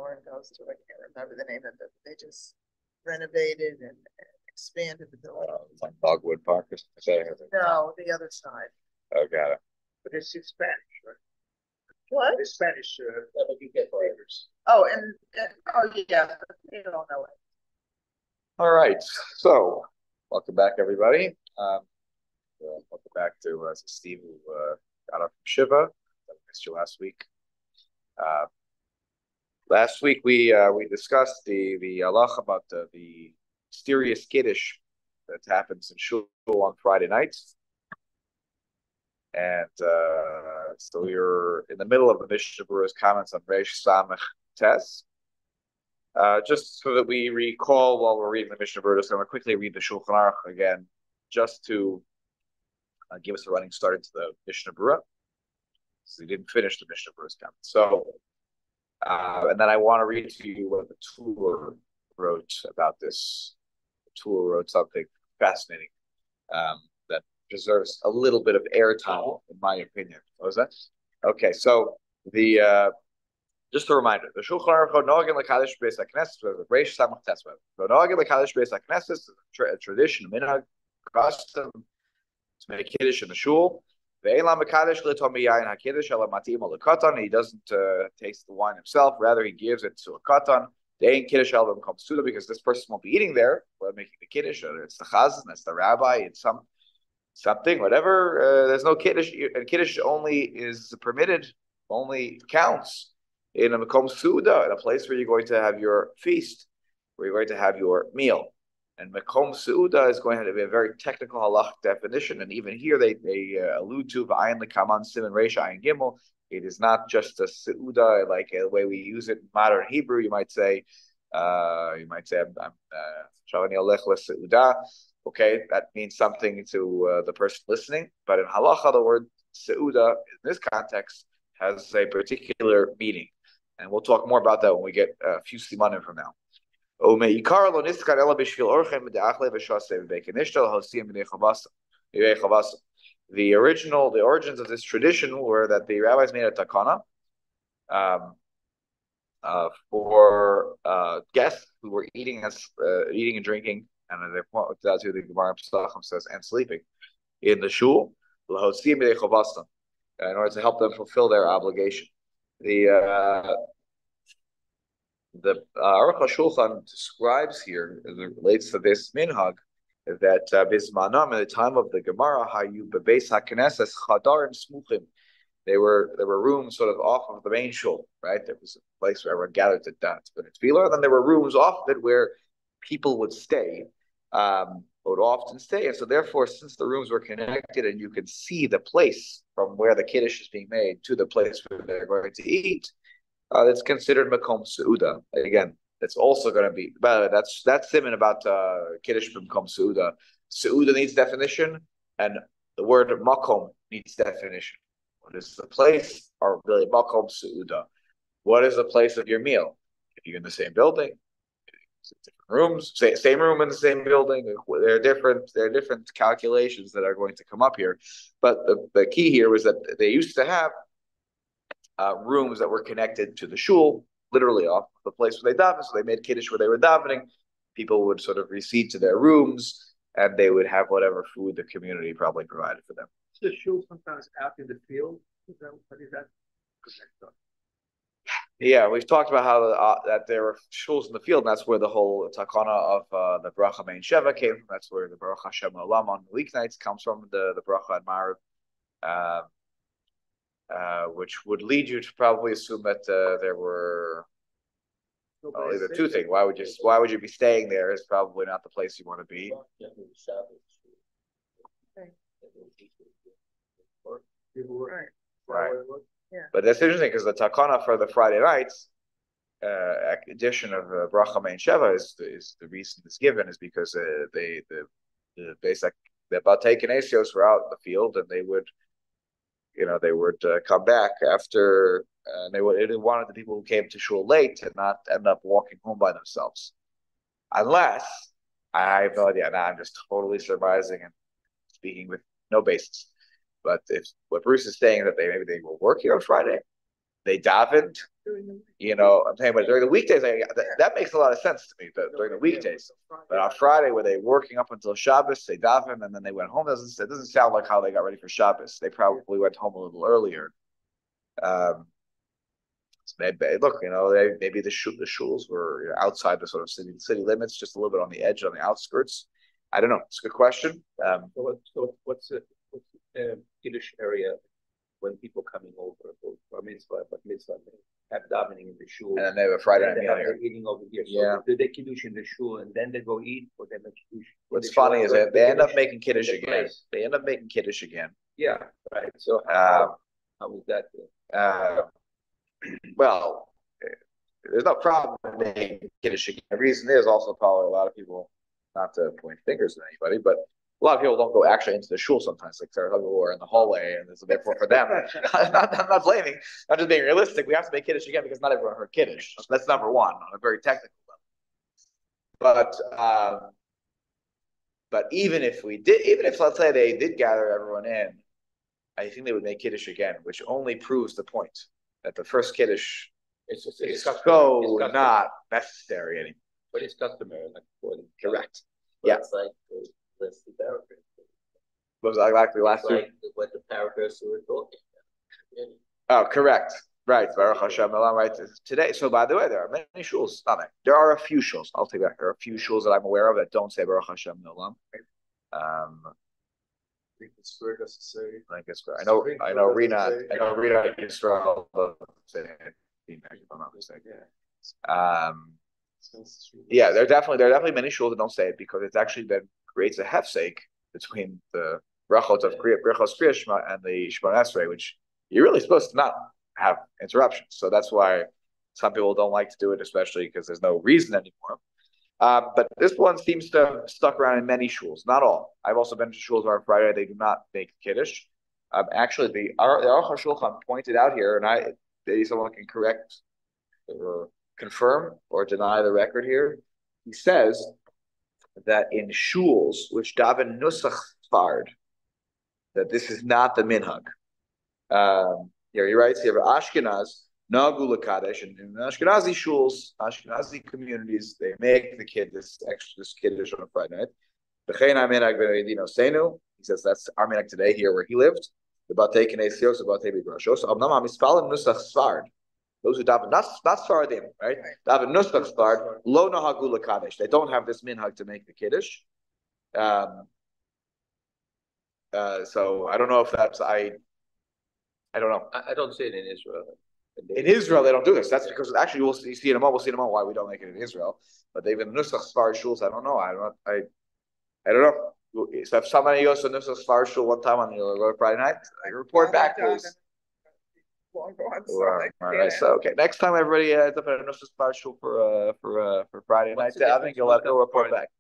Lauren goes to. I can't remember the name of it. They just renovated and expanded the building. Like Dogwood Park or something. No, the other side. Oh, got it. But it's in Spanish, right? What? It's Spanish. You get flavors. Oh, and oh yeah, you don't know it. All right. So, welcome back, everybody. Welcome back to Steve, who got up from Shiva. I missed you last week. Last week we discussed the halacha about the mysterious kiddush that happens in shul on Friday nights, and so you're in the middle of the Mishnah Berurah's comments on Reish Samech Tes. Just so that we recall while we're reading the Mishnah Berurah, so I'm going to quickly read the Shulchan Aruch again, just to give us a running start into the Mishnah Berurah. So we didn't finish the Mishnah Berurah's comments. So, and then I want to read to you what the Tur wrote about this. The Tur wrote something fascinating that deserves a little bit of airtime, in my opinion. What was that? Okay, so the just a reminder: the Shulchan Aruch Nogin L'Kadish Beis HaKnesses, the Reish Samach Tes, Nogin L'Kadish Beis HaKnesses is a tradition, a minhag, custom to make kiddush in the shul. He doesn't taste the wine himself; rather, he gives it to a katan. They ain't kiddush album comes to them because this person won't be eating there while making the kiddush. Whether it's the chazan, it's the rabbi, it's something, whatever. There's no kiddush, and kiddush only is permitted, only counts in a makom suda, in a place where you're going to have your feast, where you're going to have your meal. And makom suda is going to be a very technical halach definition, and even here they allude to v'ayin lekaman siman reish ayin gimel. It is not just a seuda like the way we use it in modern Hebrew. You might say, I'm shavani olech leseuda. Okay, that means something to the person listening. But in halacha, the word seuda in this context has a particular meaning, and we'll talk more about that when we get a few simanim from now. The origins of this tradition were that the rabbis made a takana for guests who were eating and drinking, and that's who the Gemara Pesachim says, and sleeping in the shul, in order to help them fulfill their obligation. The Aruch HaShulchan describes here, as it relates to this minhag, that bismanam, at the time of the Gemara, hayu bebeis haKnesses chadarim smuchim. There were rooms sort of off of the main shul, right? There was a place where everyone gathered to dance, but it's tefillah. Then there were rooms off of it where people would stay, would often stay, and so therefore, since the rooms were connected and you can see the place from where the kiddush is being made to the place where they're going to eat. It's considered makom seuda. Again, it's also going to be, but that's siman about kiddush makom seuda. Seuda needs definition, and the word makom needs definition. What is the place, or really makom seuda? What is the place of your meal? If you're in the same building, different rooms, same room in the same building. There are different calculations that are going to come up here, but the key here was that they used to have rooms that were connected to the shul, literally off the place where they davened. So they made kiddush where they were davening. People would sort of recede to their rooms, and they would have whatever food the community probably provided for them. Is the shul sometimes out in the field? What is that? Yeah, we've talked about how that there were shuls in the field, and that's where the whole takana of the bracha mein sheva came from. That's where the baruch Hashem olam on weeknights comes from. The bracha and Marav. Which would lead you to probably assume that there were either two things. Why would you be staying there? Is probably not the place you want to be. Right. Yeah. But that's interesting because the takana for the Friday nights edition of bracha mein sheva is the reason it's given is because the basic the batei kinesios were out in the field and they would come back after, and they wanted the people who came to shul late to not end up walking home by themselves. Unless, I have no idea, now I'm just totally surmising and speaking with no basis. But if what Bruce is saying that maybe they were working on Friday, they davened. During the week. You know, I'm saying, but during the weekdays, that makes a lot of sense to me. During the weekdays, but on Friday, were they working up until Shabbos? They davened and then they went home. It doesn't sound like how they got ready for Shabbos. They probably went home a little earlier. So look, you know, maybe the shuls were outside the sort of city limits, just a little bit on the edge, on the outskirts. I don't know. It's a good question. So what's the Kiddush area when people coming over for mitzvah, but mitzvah they have davening in the shul, and then they have a Friday night they meal have here. their eating over here. So Yeah. do they Kiddush in the shul and then they go eat, or they make Kiddush? What's funny is they end up making Kiddush again. They end up making Kiddush again. Yeah, right. So how was that? Well, there's no problem in making Kiddush again. The reason is also probably a lot of people, not to point fingers at anybody, but a lot of people don't go actually into the shul sometimes. Like there are people who are in the hallway, and so therefore for them, I'm not blaming. I'm just being realistic. We have to make Kiddush again because not everyone heard Kiddush. So that's number one on a very technical level. But even if let's say they did gather everyone in, I think they would make Kiddush again, which only proves the point that the first Kiddush is so not necessary anymore. But it's customary, like correct. But Yeah. it's like let's the paragraph. What was exactly last It's week? like what the paragraphs we were talking about. Oh, correct. Right. Baruch Hashem Elam, right. Today. So by the way, there are many shuls. Not many. There are a few shuls. I'll take that. There are a few shuls that I'm aware of that don't say Baruch Hashem Elam. I think the spirit doesn't say. I guess I know Rina Yisrael say it, if I'm not mistaken. Yeah, there are definitely many shuls that don't say it because it's actually then creates a hefsek between the brachot of Brachos Kriya Shema and the Shemona Esrei, which you're really supposed to not have interruptions. So that's why some people don't like to do it, especially because there's no reason anymore. But this one seems to have stuck around in many shuls, not all. I've also been to shuls where on Friday they do not make Kiddush. Actually, the Aruch HaShulchan pointed out here, and maybe someone can correct or confirm or deny the record here. He says that in shuls which daven nusach sfard, that this is not the minhag. Here he writes here, Ashkenaz, Nagu Lakadesh, and in Ashkenazi shuls, Ashkenazi communities, they make the kid this Kiddush on a Friday night. He says that's our minhag today here where he lived. The Batei Kinesios, the Batei Bigrashos. Abnama Mispalim Nusach Sfard. Those who daven, not Sfardim, right? Daven Nusach Sfard, Lo Nahagu Lakadesh. They don't have this minhag to make the Kiddush. So I don't know if that's I don't know. I don't see it in Israel. In Israel, they don't do this. That's because actually we'll see in a moment why we don't make it in Israel. But they've been Nusach Sfar shuls. I don't know. I don't know. So if somebody goes to Nusach Sfar shul one time on Friday night, report back, please. All right. So okay, next time everybody ends up at a Nusach Sfar shul for Friday night, I think you'll report back.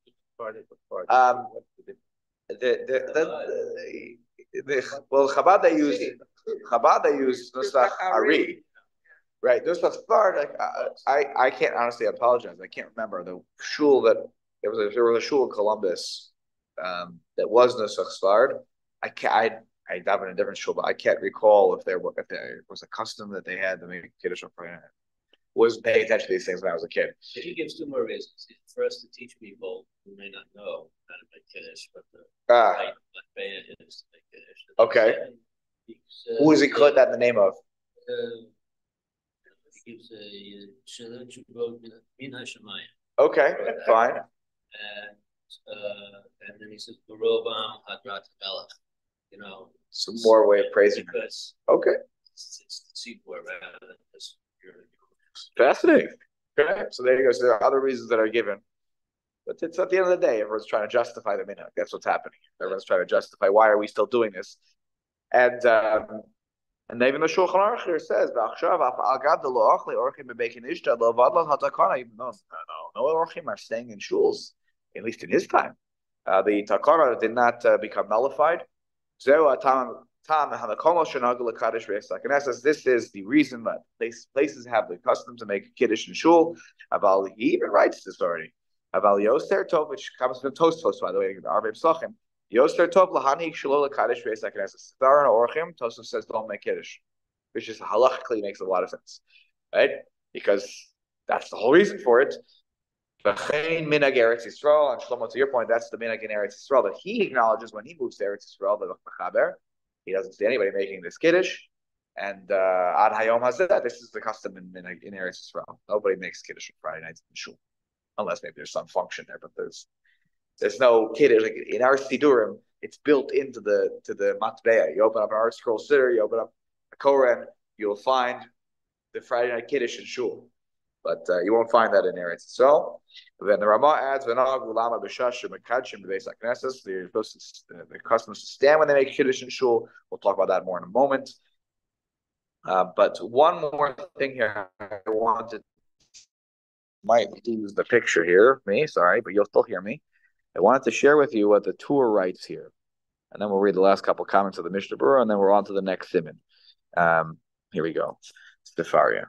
Well, Chabad they use Nusach Ari, right? Nusach Sfard. Like I can't honestly apologize. I can't remember the shul that there was a shul in Columbus that was Nusach Sfard. I dive in a different shul, but I can't recall if there was a custom that they had to make Kiddush on Friday night. Was paying attention to these things when I was a kid. He gives two more reasons. First, to teach people who may not know how to make Kiddush, but the right way is to make Kiddush. Okay. Who does he put that in the name of? He gives a Shalom Chubot Min HaShamayim. Okay, fine. And then he says, Barobam Hadrat Melech. You know, some more way of praising him. Okay. It's the sequel rather than just fascinating. Okay, so there you go. So there are other reasons that are given, but it's at the end of the day, everyone's trying to justify the minhag. That's what's happening. Everyone's trying to justify why are we still doing this, and even the Shulchan Aruch here says, no orchim are staying in shuls, at least in his time. The takara did not become nullified. This is the reason that places have the custom to make Kiddush and shul. He even writes this already. Which comes from Tosfos, by the way, in the Arvei Pesachim. Yoster Tov lahanik shelo lekadosh v'esakneses. There are no orchim. Tosfos says don't make Kiddush. which just halachically makes a lot of sense, right? Because that's the whole reason for it. Minhag Eretz Yisrael, and Shlomo, to your point, that's the minhag in Eretz Yisrael that he acknowledges when he moves to Eretz Yisrael, the Mechaber. He doesn't see anybody making this kiddush, and Ad Hayom Hazeh, this is the custom in Eretz Yisrael. Nobody makes kiddush on Friday nights in shul, unless maybe there's some function there, but there's no kiddush. Like in our Sidurim, it's built into the matbeah. You open up an Art Scroll Siddur, you open up a Koren, you'll find the Friday night kiddush in shul. But you won't find that in Eretz Yisrael. Then the Ramah adds, "V'nag ulama b'shash mekadshim b'beis haknesses." The customs to stand when they make kiddush in shul. We'll talk about that more in a moment. But one more thing here, I wanted might lose the picture here. Sorry, but you'll still hear me. I wanted to share with you what the Tur writes here, and then we'll read the last couple of comments of the Mishnah Berurah, and then we're on to the next siman. Here we go, Sefaria.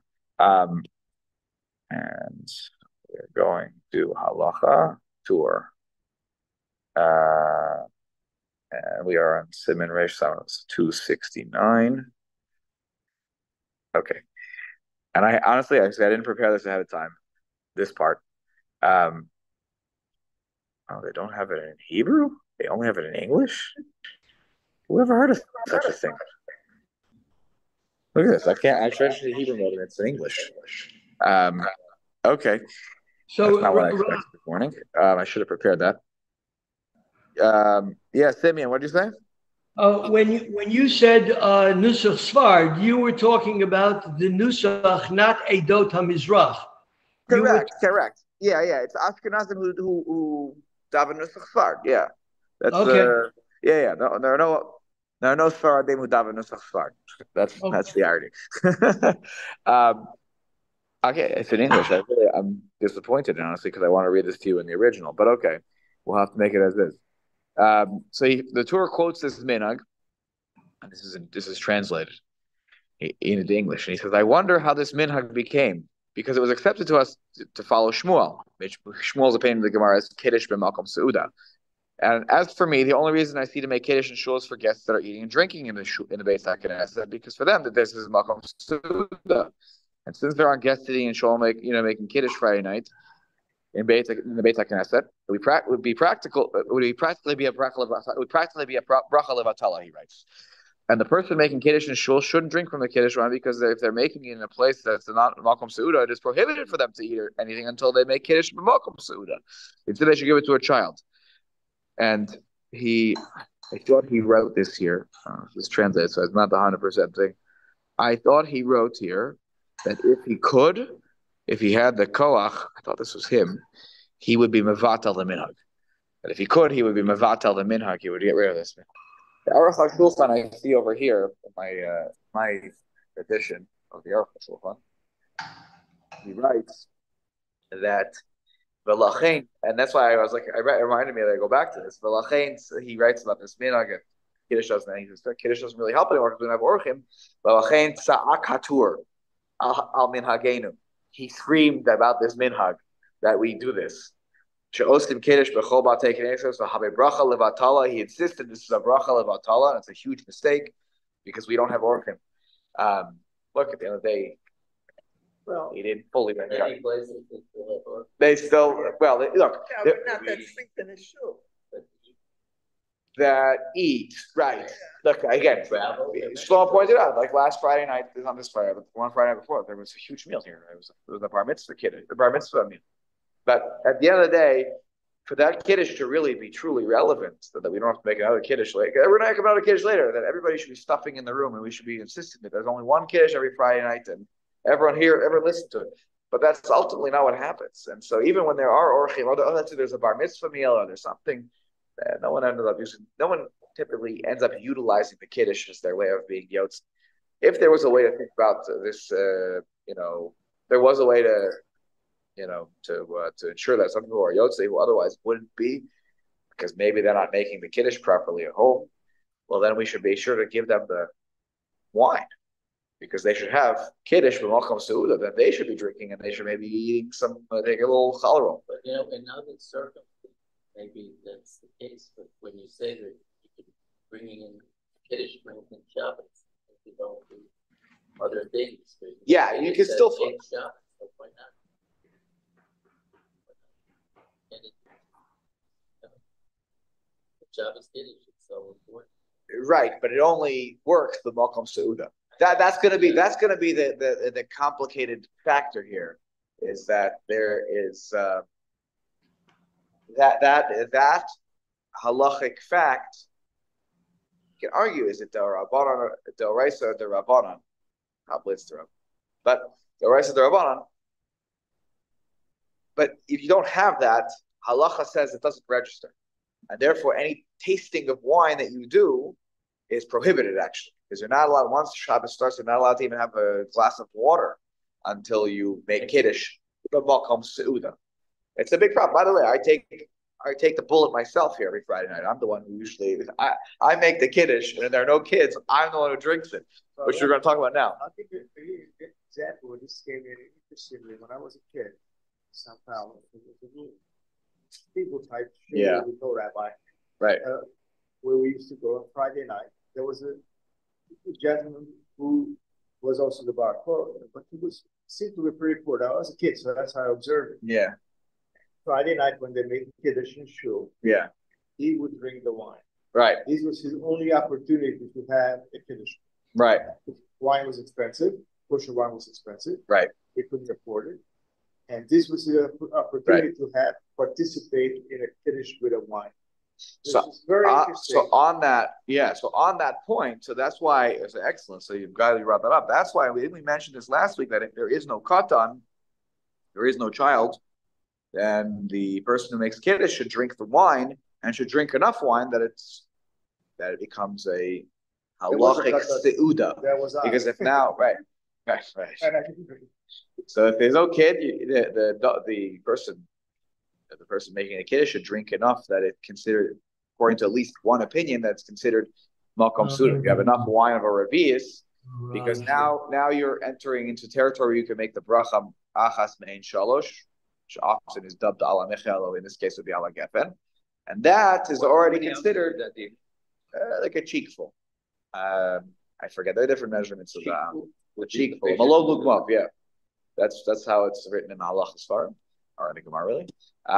And we're going to Halacha Tur. And we are on Siman Reish Samas 269. Okay. And I honestly, I didn't prepare this ahead of time, this part. Oh, they don't have it in Hebrew? They only have it in English? Who ever heard of such a thing? Look at this. I tried to the Hebrew mode and it's in English. Okay. So that's not what I expected this morning. I should have prepared that. Yeah, Simeon, what did you say? When you said Nusach Sfard, you were talking about the Nusach, not Eidot HaMizrach. Correct. Yeah. It's Ashkenazim who daven Nusach Sfard. Yeah. That's okay. Yeah. No, there are no Sfaradim who daven Nusach Sfard. That's the irony. Okay, it's in English. I'm disappointed, honestly, because I want to read this to you in the original. But okay, we'll have to make it as is. So the Tur quotes this minhag, and this is translated into English, and he says, "I wonder how this minhag became, because it was accepted to us to follow Shmuel. Shmuel's opinion of the Gemara is kiddush b'malkom seuda. And as for me, the only reason I see to make kiddush and shul is for guests that are eating and drinking in the Beis HaKnesset, because for them that this is malkom seuda." And since there aren't guests sitting in shul, making kiddush Friday night in the Beit HaKnesset, it would practically be a bracha levatala. He writes, and the person making kiddush in shul shouldn't drink from the kiddush wine, because if they're making it in a place that's not malkom seuda, it is prohibited for them to eat anything until they make kiddush b'malkom seuda. Instead, they should give it to a child. And I thought he wrote this here. It's translated, so it's not the 100% thing. I thought he wrote here that if he had the koach, I thought this was him, he would be mevatel the minhag. That if he could, he would be mevatel the minhag. He would get rid of this. The Aruch HaShulchan I see over here, my edition of the Aruch HaShulchan, he writes that v'lachein, and that's why I was like, it reminded me that I go back to this. V'lachein, he writes about this minhag. Kiddush doesn't really help anymore because we don't have orchim. V'lachein tza'ak hatur al minhagenu. He screamed about this minhag, that we do this. She'ostim kiddush b'chol b'atei knesses v'habei bracha levatala. He insisted this is a bracha levatala, and it's a huge mistake because we don't have orchim. Look, at the end of the day, well, he didn't fully make it. They still, look. Yeah, but not that sleep in his shul. That eat, right. Look, again, Shlomo pointed out, like last Friday night, not this Friday, but one Friday night before, there was a huge meal here. It was a bar mitzvah kiddush, the bar mitzvah meal. But at the end of the day, for that kiddush to really be truly relevant, so that we don't have to make another kiddush later, we're not going to make another kiddush later, that everybody should be stuffing in the room, and we should be insisting that there's only one kiddush every Friday night, and everyone listen to it. But that's ultimately not what happens. And so even when there are orchim, there's a bar mitzvah meal, or there's something, no one typically ends up utilizing the kiddush as their way of being yotz. If there was a way to think about this, there was a way to ensure that some people are yotze who otherwise wouldn't be, because maybe they're not making the kiddush properly at home. Well, then we should be sure to give them the wine, because they should have kiddush b'malkom seuda that they should be drinking, and they should maybe be eating take a little challah. But in other circumstances, maybe that's the case. But when you say that you could bringing in kiddush, bringing in Shabbos, if you don't do other things. Yeah, you can still. Why not? Shabbos Kiddush is so important. Right, but it only works the Malcolm Seuda. That's going to be the complicated factor here, is that there is that halachic fact. You can argue, is it the Rabbanan or the Oraisa or the Rabbanan? Probably it's the Rabbanan, but the Oraisa the Rabbanan. But if you don't have that, halacha says it doesn't register, and therefore any tasting of wine that you do is prohibited, actually, because you're not allowed, once Shabbos starts, you're not allowed to even have a glass of water until you make Kiddush, the Malcolm Seuda. It's a big problem. By the way, I take the bullet myself here every Friday night. I'm the one who usually, I make the Kiddush, and if there are no kids, I'm the one who drinks it, which we're going to talk about now. I think an example of this gave me interestingly when I was a kid, Sao Paulo, it was a people type show with no rabbi. Right. Where we used to go on Friday night. There was a gentleman who was also the bar clerk, but he seemed to be pretty poor. I was a kid, so that's how I observed it. Yeah. Friday night when they made Kiddush and shul, he would drink the wine. Right. This was his only opportunity to have a Kiddush. Right. Wine was expensive. Kosher wine was expensive. Right. He couldn't afford it. And this was the opportunity to participate in a Kiddush with a wine. So on that point, so that's why it's excellent. So you've got to brought that up. That's why we mentioned this last week, that if there is no katan, there is no child, then the person who makes Kiddush should drink the wine and should drink enough wine that it becomes a halachic seuda. Because if now, right. So if there's no kid, the person making a Kiddush should drink enough that it considered, according to at least one opinion, that's considered Malcolm Seuda. You have enough wine of a Revi'is, because now you're entering into territory you can make the bracha achas me'ein shalosh, which often is dubbed ala mechel, in this case would be ala gefen, and that is already considered like a cheekful. I forget the different measurements of the cheekful. Malod lugmav, yeah. That's how it's written in Halach Sfarim, or in the Gemara, really.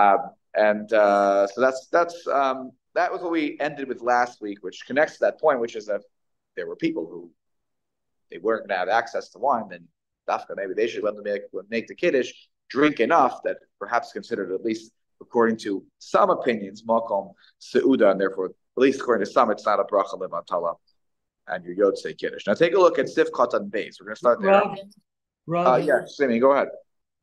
So that was what we ended with last week, which connects to that point, which is that there were people who they weren't going to have access to wine, then dafka, maybe they should, when they make the Kiddush, drink enough that perhaps considered, at least according to some opinions, Malcolm Seuda, and therefore, at least according to some, it's not a bracha levatala and your Yotzei Kiddush. Now take a look at Sif Katan Beis. We're going to start there. Rob, Simi, go ahead.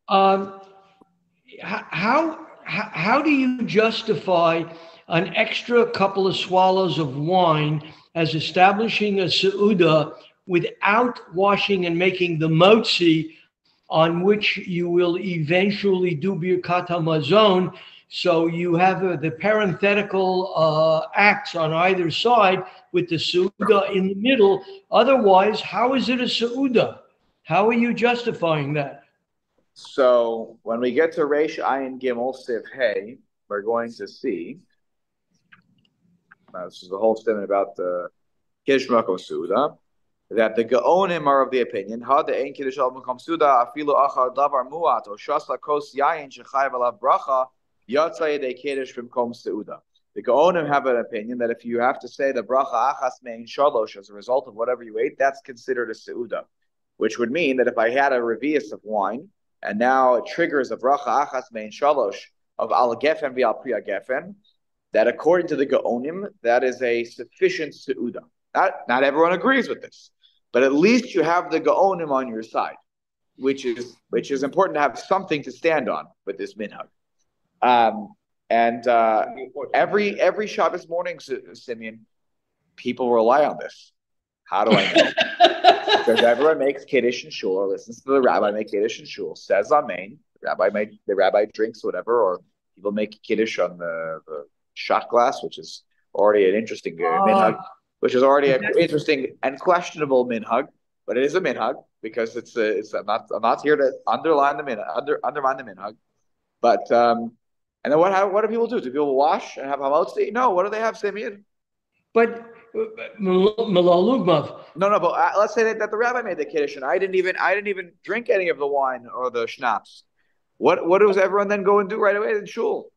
How do you justify an extra couple of swallows of wine as establishing a seuda without washing and making the motzi, on which you will eventually do birkat hamazon? So you have the parenthetical acts on either side with the seuda in the middle. Otherwise, how is it a seuda? How are you justifying that? So when we get to Reish Ayin Gimel Siv Hey, we're going to see. This is the whole statement about the Kiddush Makom Seuda, that the Gaonim are of the opinion Ha de Ein Kiddush Al Makom Seuda Afilu Achar Davar Muat O Shasa Kos Yayin Shechayv Alav Bracha Yatzay de Kiddush Makom Seuda. The Gaonim have an opinion that if you have to say the Bracha Achas Mein Shalosh as a result of whatever you ate, that's considered a Seuda, which would mean that if I had a Revi'is of wine, and now it triggers a bracha achas mein shalosh of al gefen v'al priya gefen, that according to the Gaonim, that is a sufficient seuda. Not everyone agrees with this, but at least you have the Gaonim on your side, which is important to have something to stand on with this minhag. Every Shabbos morning, Simeon, people rely on this. How do I know? Because everyone makes Kiddush and Shul, or listens to the rabbi make Kiddush and Shul, says Amen. The rabbi drinks whatever, or people make Kiddush on the shot glass, which is already an interesting minhag, which is already an interesting and questionable minhag, but it is a minhag because I'm not here to undermine the minhag, but and then what do people do? Do people wash and have hamotzi? No. What do they have, Simeon? But Malalugmav. No, but let's say that the rabbi made the kiddush, and I didn't even drink any of the wine or the schnapps. What does everyone then go and do right away in shul?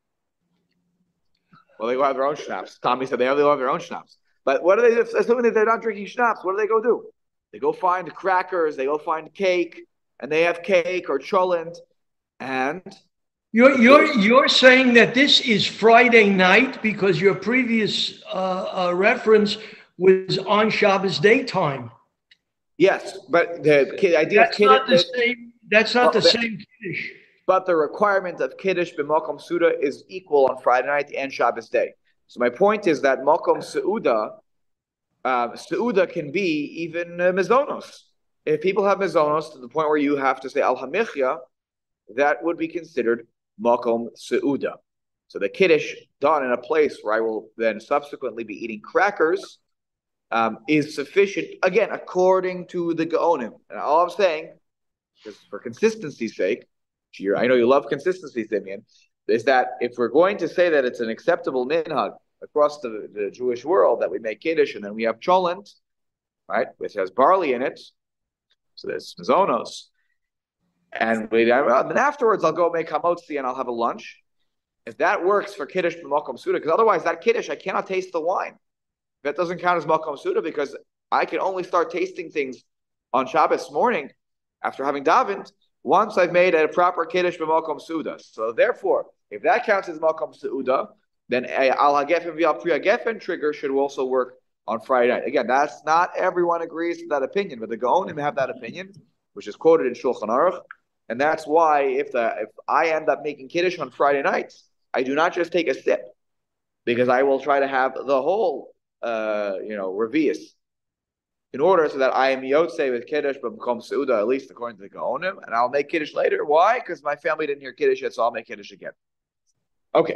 Well, they go have their own schnapps. Tommy said they have their own schnapps. But what do they do? Assuming that they're not drinking schnapps, what do they go do? They go find crackers, they go find cake, and they have cake or cholent, and you're saying that this is Friday night because your previous reference was on Shabbos daytime. Yes, but the idea of kiddush, that's not the same kiddush. But the requirement of kiddush b'makom suda is equal on Friday night and Shabbos day. So my point is that makom seuda can be even mezonos. If people have mezonos to the point where you have to say al hamichya, that would be considered makom seuda. So the kiddush done in a place where I will then subsequently be eating crackers is sufficient, again, according to the Gaonim. And all I'm saying, just for consistency's sake, I know you love consistency, Simeon, is that if we're going to say that it's an acceptable minhag across the Jewish world that we make kiddush and then we have cholent, right, which has barley in it, so there's mazonos, and then afterwards I'll go make hamotzi and I'll have a lunch. If that works for kiddush b'makom suda, because otherwise that kiddush I cannot taste the wine. That doesn't count as makom suda because I can only start tasting things on Shabbos morning after having davened once I've made a proper kiddush b'makom suda. So therefore, if that counts as makom suda, then al hagefen v'al pri hagefen trigger should also work on Friday night. Again, that's not everyone agrees to that opinion, but the Gaonim have that opinion, which is quoted in Shulchan Aruch, and that's why if I end up making kiddush on Friday nights, I do not just take a sip, because I will try to have the whole revius in order so that I am yotze with kiddush but become seuda, at least according to the Gaonim, and I'll make kiddush later. Why? Because my family didn't hear kiddush yet, so I'll make kiddush again. Okay.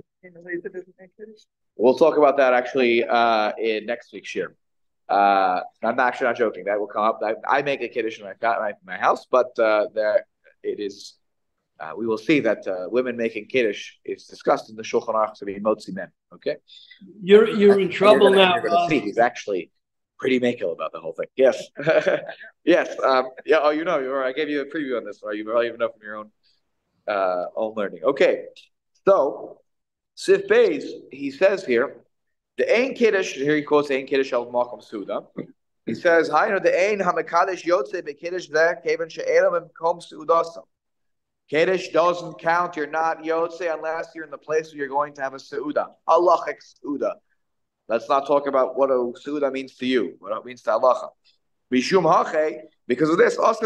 We'll talk about that actually in next week's shir. I'm actually not joking. That will come up. I make a kiddush in my house, but it is. We will see that women making kiddush is discussed in the Shulchan Aruch to be motzi men. Okay, you're in trouble now. You're going to see he's actually pretty makel about the whole thing. Yes, yes, yeah. Oh, I gave you a preview on this, or you probably even know from your own learning. Okay, so Sif Beis, he says here, the Ein Kiddush. Here he quotes Ein Kiddush al Makom Suda. He says, the Ein Hamakadosh Yotze BeKiddush Zeh Kevan She'elam Makom Suudasam. Kiddush doesn't count. You're not Yotze unless you're in the place where you're going to have a Seuda. Halachic Seuda. Let's not talk about what a Seuda means to you, what it means to Halacha. Bishum Hache, because of this, that's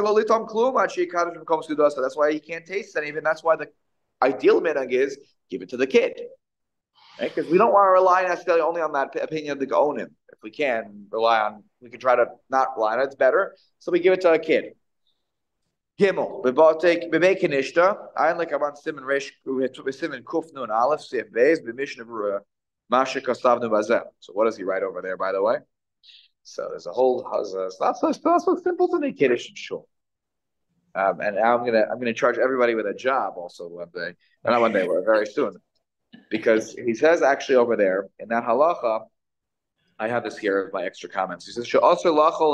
why he can't taste any of it. That's why the ideal minhag is give it to the kid. Because we don't want to rely necessarily only on that opinion of the Gaonim. If we can try to not rely on it, it's better. So we give it to a kid. Gimel, b'beikinishta, ayin lekavan siman resh, siman kuf nun aleph, sif beis, b'mishnah berurah, masha kasavnu bazeh. So what does he write over there, by the way? So there's a whole, it's not so simple to make kiddush in shul. And now I'm gonna charge everybody with a job also one day. Not one day, but very soon. Because he says actually over there in that halacha, I have this here as my extra comments. He says, halacha,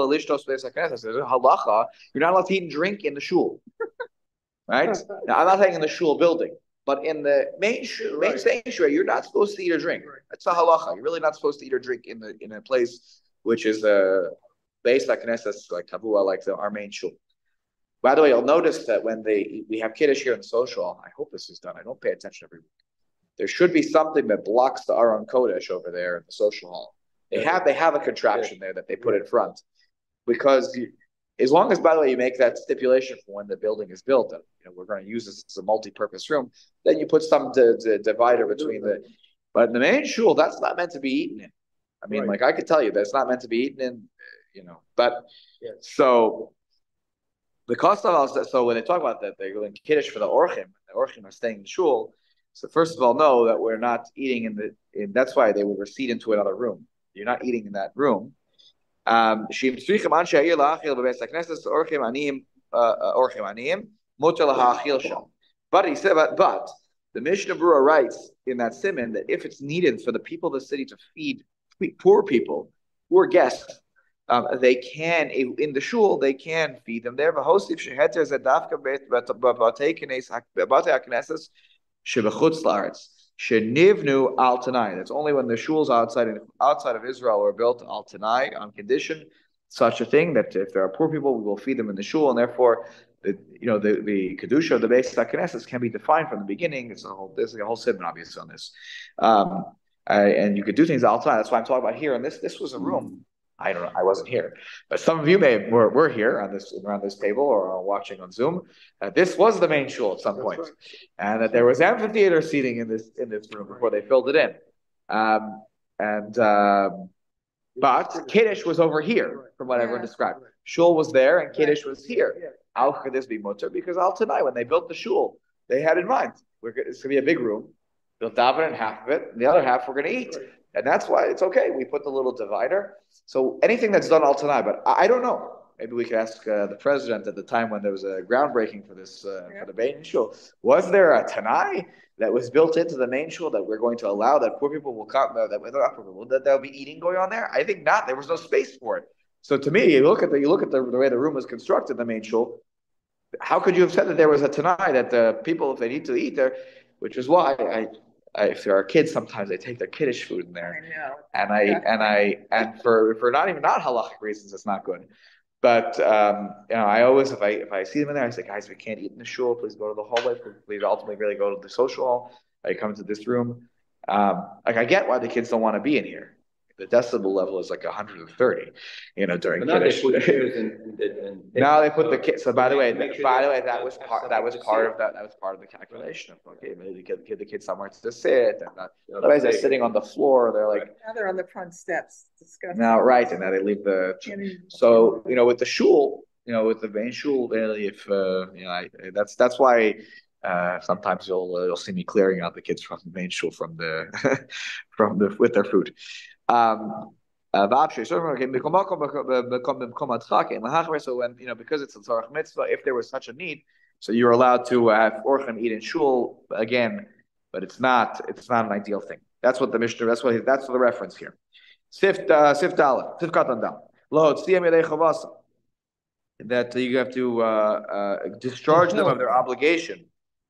you're not allowed to eat and drink in the shul. Right? Now, I'm not saying in the shul building, but in the main sanctuary, you're not supposed to eat or drink. That's a halacha. You're really not supposed to eat or drink in a place which is based like Knesset, like Tavua, like our main shul. By the way, you'll notice that when we have kiddush here in the social hall, I hope this is done. I don't pay attention every week. There should be something that blocks the Aron Kodesh over there in the social hall. They have a contraption there that they put in front, because as long as, by the way, you make that stipulation for when the building is built, and we're going to use this as a multi-purpose room, then you put some divider between the. But in the main shul, that's not meant to be eaten in. I mean, like I could tell you, that's not meant to be eaten in. But so the cost of so when they talk about that, they're going kiddush for the orchim. The orchim are staying in the shul. So first of all, know that we're not eating that's why they will recede into another room. You're not eating in that room. But he said, but the Mishnah Berurah writes in that siman that if it's needed for the people of the city to feed poor people, poor guests, they can in the shul they can feed them there. Shenivnu al Tanai. That's only when the shuls outside of Israel are built al Tanai on condition such a thing that if there are poor people, we will feed them in the shul, and therefore the kedusha of the Beis HaKnesses can be defined from the beginning. There's a whole segment obviously on this, and you could do things all the time. That's why I'm talking about here. And this was a room. I don't know. I wasn't here, but some of you were here on this around this table or watching on Zoom. This was the main shul at some point, right. And that there was amphitheater seating in this room before they filled it in, but Kiddush was over here, from what everyone described. Shul was there, and Kiddush was here. How could this be mutter? Because al Tanai, when they built the shul, they had in mind it's going to be a big room. They'll daven in half of it, and the other half we're going to eat. And that's why it's okay. We put the little divider. So anything that's done al Tanai, but I don't know. Maybe we could ask the president at the time when there was a groundbreaking for this for the main shul. Was there a Tanai that was built into the main shul that we're going to allow that poor people will come that there'll be eating going on there? I think not. There was no space for it. So to me, you look at the way the room was constructed, the main shul. How could you have said that there was a Tanai that the people, if they need to eat there, which is why if there are kids, sometimes they take their kiddush food in there. I know. And for not halachic reasons, it's not good. But I always if I see them in there, I say, guys, we can't eat in the shul. Please go to the hallway. Please ultimately really go to the social hall. I come to this room. I get why the kids don't want to be in here. The decibel level is like 130, during Kiddush. Now they put the kids. So by the way, that was part of the calculation. Okay, maybe give the kids somewhere to sit. Otherwise, they're sitting on the floor. They're like now they're on the front steps. Disgusting. Now, right, and now they leave the. So with the shul, with the main shul, if that's why. Sometimes you'll see me clearing out the kids from the main shul with their food. So when because it's a tzarach mitzvah, if there was such a need, so you're allowed to have orchim eat in shul again, but it's not an ideal thing. That's what the Mishnah. That's the reference here. Sif katan dal. That you have to discharge them of their obligation.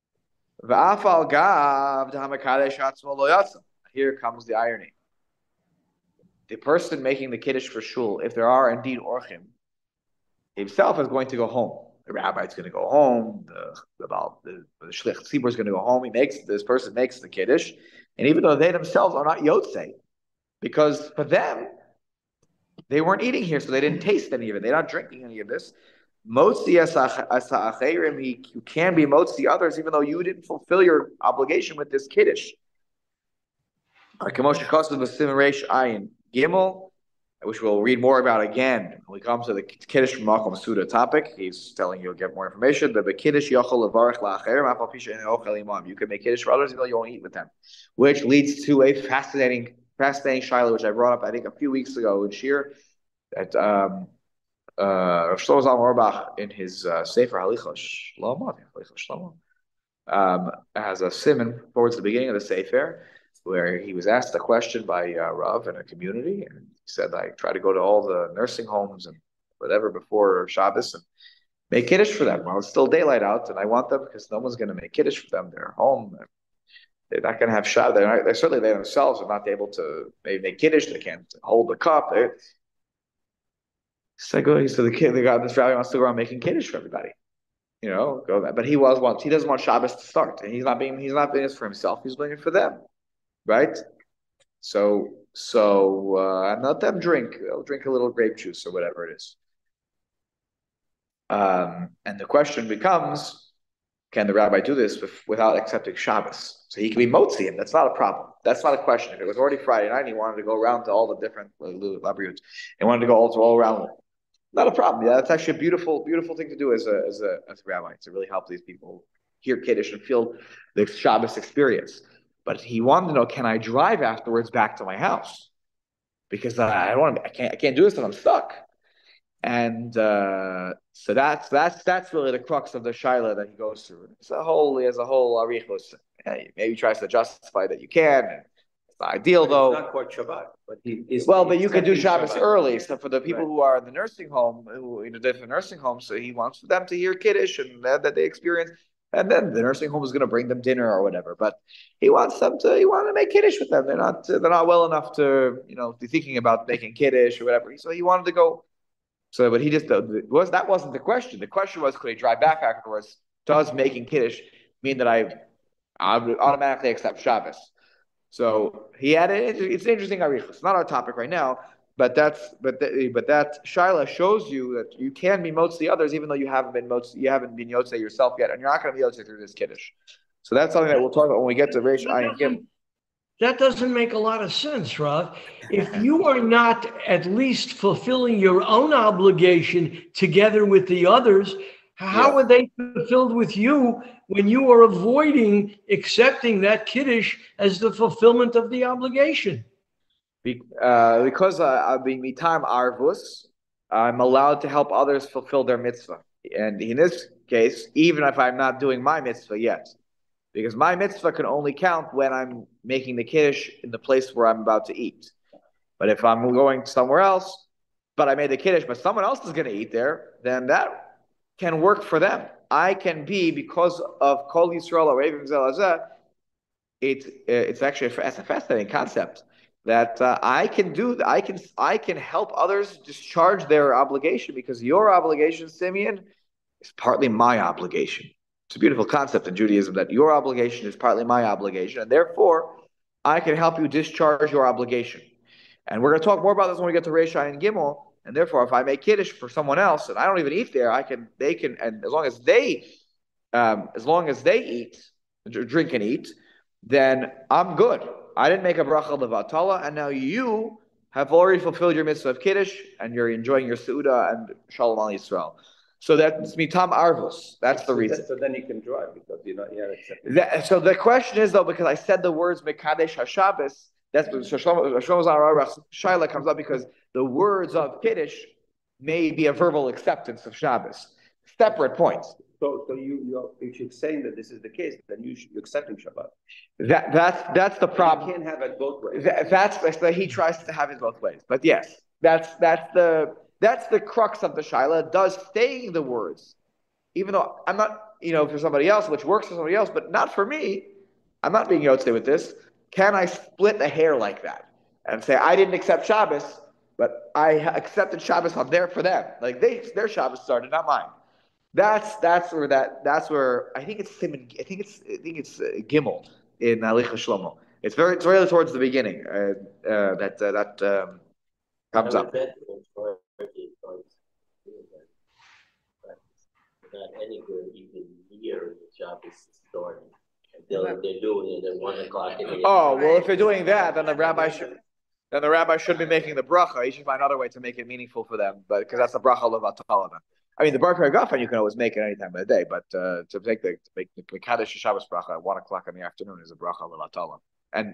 Here comes the irony. The person making the kiddush for shul, if there are indeed orchim, himself is going to go home. The rabbi is going to go home. The shlich tzibur is going to go home. This person makes the kiddush, and even though they themselves are not yotzei, because for them they weren't eating here, so they didn't taste any of it. They're not drinking any of this. Motzi asa acherim, you can be motzi others, even though you didn't fulfill your obligation with this kiddush. Gimel, which we'll read more about again when we come to the Kiddush from Makom Suda topic. He's telling you'll get more information. But Kiddush Yachol Levarach La'acherim Apal Pisha Ein Ochel Imam. You can make Kiddush for others even though you won't eat with them, which leads to a fascinating shaila which I brought up I think a few weeks ago in Shir that Rav Shlomo Zalman Auerbach in his Sefer Halichos Shlomo has a simon towards the beginning of the Sefer, where he was asked a question by Rav in a community, and he said, I try to go to all the nursing homes and whatever before Shabbos and make Kiddush for them while it's still daylight out, and I want them because no one's going to make Kiddush for them. They're home. They're not going to have Shabbos. They certainly they themselves are not able to maybe make Kiddush. They can't hold the cup. So the guy, this rabbi wants to go around making Kiddush for everybody. But he doesn't want Shabbos to start, and he's not doing this for himself. He's doing it for them. Right, so and let them drink. They'll drink a little grape juice or whatever it is. And the question becomes: can the rabbi do this without accepting Shabbos? So he can be motzi him. That's not a problem. That's not a question. If it was already Friday night, and he wanted to go around to all the different labriyut, and wanted to go all around. Not a problem. Yeah, that's actually a beautiful thing to do as a rabbi to really help these people hear Kiddush and feel the Shabbos experience. But he wanted to know, can I drive afterwards back to my house? Because I can't do this and I'm stuck. And so that's really the crux of the shaila that he goes through. He has a whole arichos. Maybe he tries to justify that you can. And ideal though. It's not called Shabbat, but he is. Well, but you could do Shabbos Shabbat early. So for the people who are in the nursing home, who in a different nursing home, so he wants them to hear Kiddush and that they experience, and then the nursing home is going to bring them dinner or whatever. But he wants to make Kiddush with them. They're not well enough to be thinking about making Kiddush or whatever. So he wanted to go. So, but he just that wasn't the question. The question was, could he drive back afterwards? Does making Kiddush mean that I would automatically accept Shabbos? So he had it. It's an interesting arichos. It's not our topic right now, but that Shaila shows you that you can be motzi others even though you haven't been yotzei yourself yet, and you're not going to be yotzei through this Kiddush. So that's something that we'll talk about when we get to Reish Ayin Gimel. That doesn't make a lot of sense, Rav. If you are not at least fulfilling your own obligation together with the others, how are they fulfilled with you when you are avoiding accepting that Kiddush as the fulfillment of the obligation? Because I'm being mitam arvus, I'm allowed to help others fulfill their mitzvah. And in this case, even if I'm not doing my mitzvah yet, because my mitzvah can only count when I'm making the Kiddush in the place where I'm about to eat. But if I'm going somewhere else, but I made the Kiddush, but someone else is going to eat there, then that can work for them. I can be, because of Kol Yisrael or Evim Zelazeh, it's actually a fascinating concept that I can help others discharge their obligation, because your obligation, Simeon, is partly my obligation. It's a beautiful concept in Judaism that your obligation is partly my obligation, and therefore I can help you discharge your obligation. And we're going to talk more about this when we get to Reish Ayin Gimel. And therefore, if I make Kiddush for someone else and I don't even eat there, they can, and as long as they eat, drink and eat, then I'm good. I didn't make a bracha levatala, and now you have already fulfilled your mitzvah of Kiddush, and you're enjoying your Seudah and Shalom al Yisrael. So that's mitam arvus. That's the reason. So then you can drive because you're not yet accepted. So the question is though, because I said the words Mekadesh HaShabbos, that's Shlomo Zahar Shaila comes up because the words of Kiddush may be a verbal acceptance of Shabbos. Separate points. So if you're saying that this is the case, then you're accepting Shabbat. That's the problem. You can't have it both ways. He tries to have it both ways. But yes, that's the crux of the Shaila. Does saying the words, even though I'm not, for somebody else, which works for somebody else, but not for me, I'm not being yotzei with this. Can I split a hair like that and say I didn't accept Shabbos, but I accepted Shabbos on there for them? Like their Shabbos started, not mine. That's where I think it's Simon. I think it's Gimel in Alicha Shlomo. It's really towards the beginning that comes up. Not anywhere even near the Shabbos starting. They're doing it at 1 o'clock in the afternoon. Oh well, if you're doing that, then the rabbi should be making the bracha. He should find another way to make it meaningful for them, but because that's the bracha levatala. I mean, the Bar Karagafan you can always make it any time of the day, but to make the Kaddish Shabbos bracha at 1 o'clock in the afternoon is a bracha levatala. And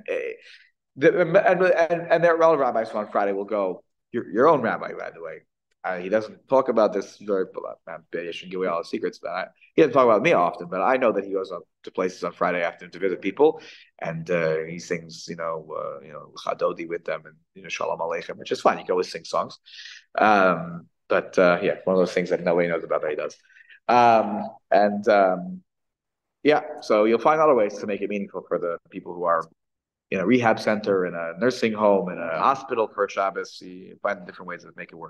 their rabbis on Friday will go. Your own rabbi, by the way. He doesn't talk about this very. I shouldn't give away all the secrets, but he doesn't talk about me often. But I know that he goes up to places on Friday afternoon to visit people, and he sings, Chadodi with them, and Shalom Aleichem, which is fine. You can always sing songs. But one of those things that nobody knows about that he does. So you'll find other ways to make it meaningful for the people who are in a rehab center, in a nursing home, in a hospital for Shabbos. You find different ways to make it work.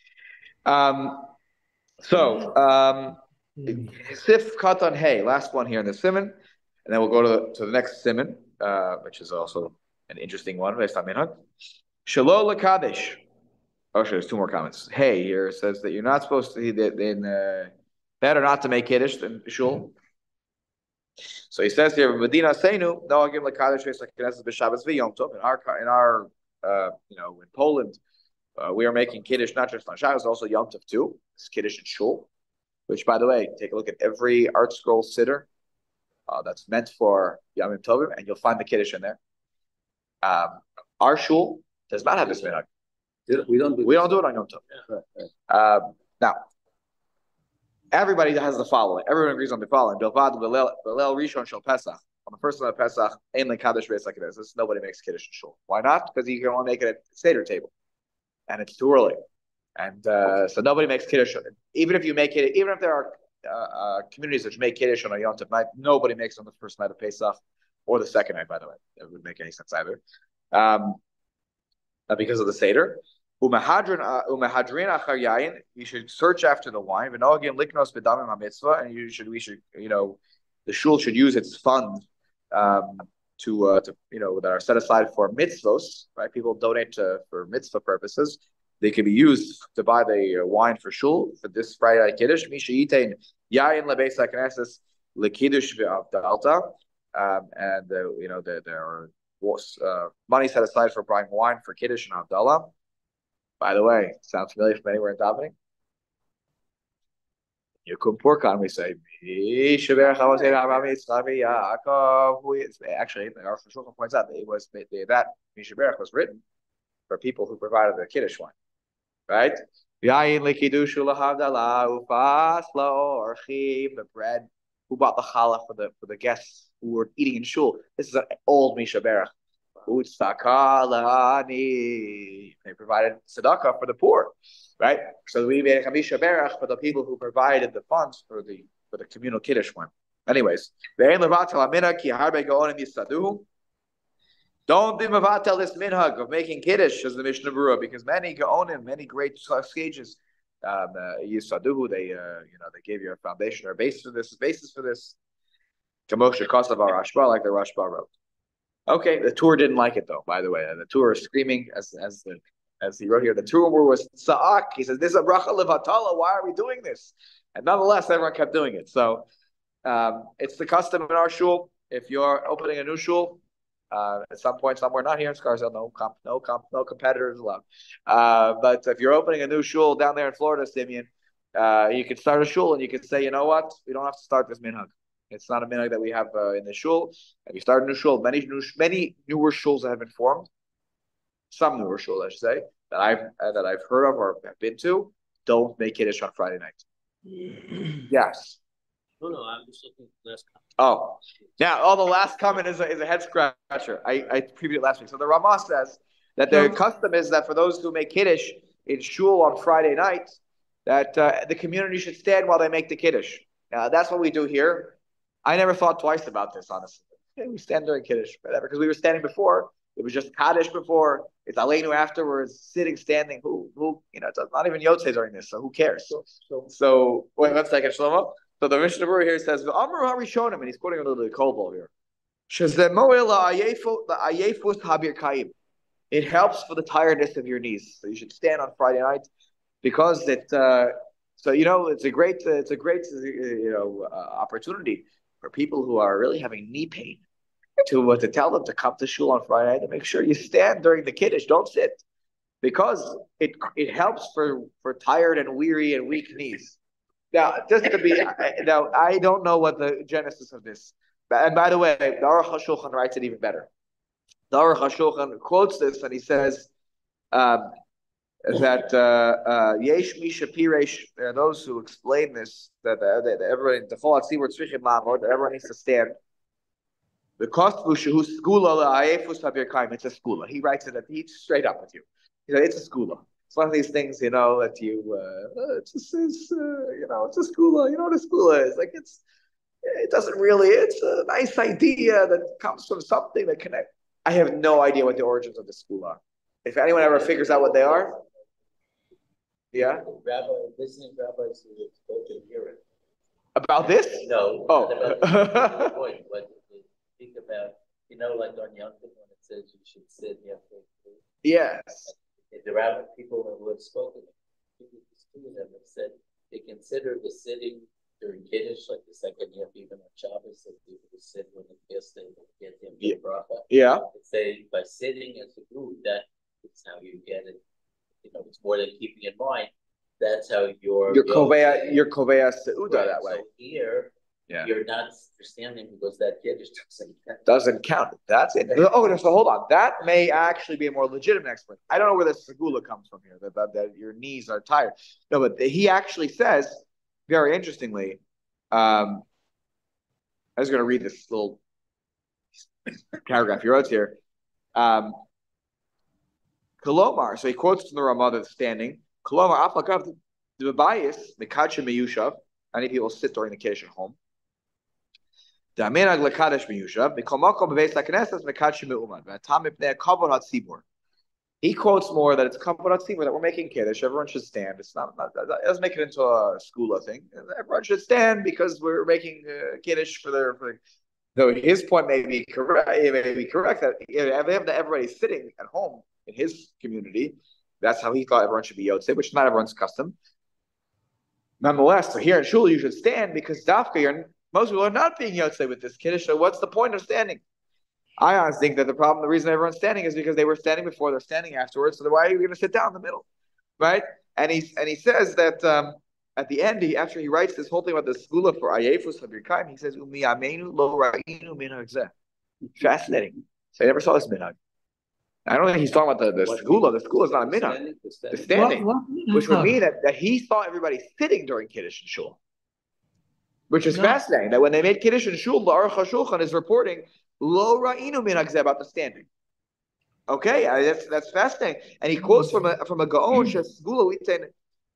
Sif Katan Hey, last one here in the Siman, and then we'll go to the next Siman, which is also an interesting one based on Minhag. Shalol Lakadesh. Oh, sure, there's two more comments. Hey, here says that you're not supposed to, better not to make Kiddush than Shul. So he says here, Medina Seinu, no Agim Lakadesh Knesset b'Shabbos v'Yom Tov. In our in Poland, we are making Kiddush not just on Shabbos, also Yom Tov too. It's Kiddush in Shul, which, by the way, take a look at every Art Scroll Siddur that's meant for Yom Tovim, and you'll find the Kiddush in there. Our Shul does not have this minhag. We don't do it on Yom Tov. Yeah. Now, everybody has the following. Everyone agrees on the following. Bilvad Belel Rishon Shel Pesach. on the first night of Pesach, Ein Lekadosh Beis HaKnesses, nobody makes Kiddush in Shul. Why not? Because you can only make it at the Seder table. And it's too early. And so nobody makes Kiddush. Even if you make it, even if there are communities which make Kiddush on a Yom Tov night, nobody makes it on the first night of Pesach or the second night, by the way. It wouldn't make any sense either. Because of the Seder. You should search after the wine. And we should, the shul should use its funds to that are set aside for mitzvos, right? People donate for mitzvah purposes. They can be used to buy the wine for shul for this Friday night kiddush. And there are money set aside for buying wine for kiddush and Havdalah. By the way, sounds familiar from anywhere in davening. Yom Kippur, we say, actually, the Aruch HaShulchan points out that Mishaberach was written for people who provided the kiddush wine, right? The bread. Who bought the challah for the guests who were eating in shul? This is an old Mishaberach. They provided tzedakah for the poor, right? So we made a Misha Berach for the people who provided the funds for the communal kiddush one. Anyways, don't be mevatel this minhag of making kiddush as the Mishnah Berurah, because many gaonim, many great sages, yisaduhu, they gave you a foundation or a basis for this. Kamosha Kosav Rashba, like the Rashba wrote. Okay, the tour didn't like it though. By the way, the tour is screaming as he wrote here. The tour was sa'ak. He says, "This is a bracha levatala. Why are we doing this?" And nonetheless, everyone kept doing it. So it's the custom in our shul. If you're opening a new shul at some point somewhere, not here in Scarsdale, no competitors allowed. But if you're opening a new shul down there in Florida, Simeon, you can start a shul and you can say, you know what, we don't have to start this minhag. It's not a minhag that we have in the shul. If you start a new shul, many newer shuls that have been formed, some newer shuls, I should say, that I've heard of or have been to, don't make Kiddush on Friday night. Yes. No, I'm just looking at last comment. Oh, now, the last comment is a head scratcher. I previewed it last week. So the Ramah says that the custom is that for those who make Kiddush in shul on Friday night, that the community should stand while they make the Kiddush. That's what we do here. I never thought twice about this, honestly. We stand during Kiddush, whatever, because we were standing before. It was just Kaddish before. It's Aleinu afterwards, sitting, standing. Who it's not even Yotzei during this, so who cares? So wait 1 second, Shlomo. So the Mishnah Berurah here says, "Amru Harishonim," and he's quoting a little bit of Kol here. It helps for the tiredness of your knees. So you should stand on Friday night because it. So it's a great opportunity for people who are really having knee pain to tell them to come to shul on Friday night and make sure you stand during the kiddush. Don't sit, because it helps for tired and weary and weak knees. Now, just to be I don't know what the genesis of this. And by the way, the Aruch HaShulchan writes it even better. The Aruch HaShulchan quotes this and he says that Yesh Misha Piresh, those who explain this, that everyone, the whole Atzibur Tzrichim Lamod, that everyone needs to stand. The Kostvu Shehu Skula La'ayefus Habir Kaim, it's a skula. He writes it, he's straight up with you. It's a skula. It's one of these things, that you, it's a skula. You know what a skula is? Like it doesn't really, it's a nice idea that comes from something that connects. I have no idea what the origins of the skula are. If anyone ever figures out what they are, yeah? Visiting rabbis who have spoken here. About this? No. Oh. About point, but think about, like on Yom Kippur when it says you should sit, you have to. Yes. There are people who have spoken, people who have said they consider the sitting during Kiddush, like the second year, even on Shabbos, that people who sit when the guest they get him the bracha. Yeah. Say by sitting as a group, that is how you get it. It's more than keeping in mind. That's how your koveya seuda that way. So here, you're not standing because that Kiddush doesn't count. That's it. Oh, so hold on. That may actually be a more legitimate explanation. I don't know where the segula comes from here. That your knees are tired. No, but he actually says, very interestingly, I was going to read this little paragraph he wrote here. Kolomar, so he quotes from the Ramah that's standing. Kolomar, Aflakav, the bias, the Kachim Meyushav, many people sit during the Kiddush at home. The Aminag Lakadosh Meyushav, the Komakom Beves Lakenesas, the Kachim Meumad, the Tamipne Kavod HaTzibur. He quotes more that it's Kavod HaTzibur, that we're making Kiddush, everyone should stand. It doesn't make it into a school, I think. Everyone should stand because we're making Kiddush for their. Though his point may be correct, that everybody's sitting at home in his community. That's how he thought everyone should be Yotzei, which is not everyone's custom. Nonetheless, so here in Shul you should stand because Dafka, most people are not being Yotzei with this Kiddush. So what's the point of standing? I honestly think that the reason everyone's standing is because they were standing before, they're standing afterwards. So why are you going to sit down in the middle, right? And he says that. At the end, after he writes this whole thing about the skula for Ayefus Habirkaim, he says, Umi Amenu lo ra'inu minhag zeh. Fascinating. So I never saw this minhag. I don't think he's talking about the skula. The skula is not a minhag. The standing. Which would mean that he saw everybody sitting during Kiddush and Shul. Which is fascinating. That when they made Kiddush and Shul, the Aruch HaShulchan is reporting lo ra'inu minhag zeh about the standing. Okay, that's fascinating. And he quotes from a Gaon, skula, we say,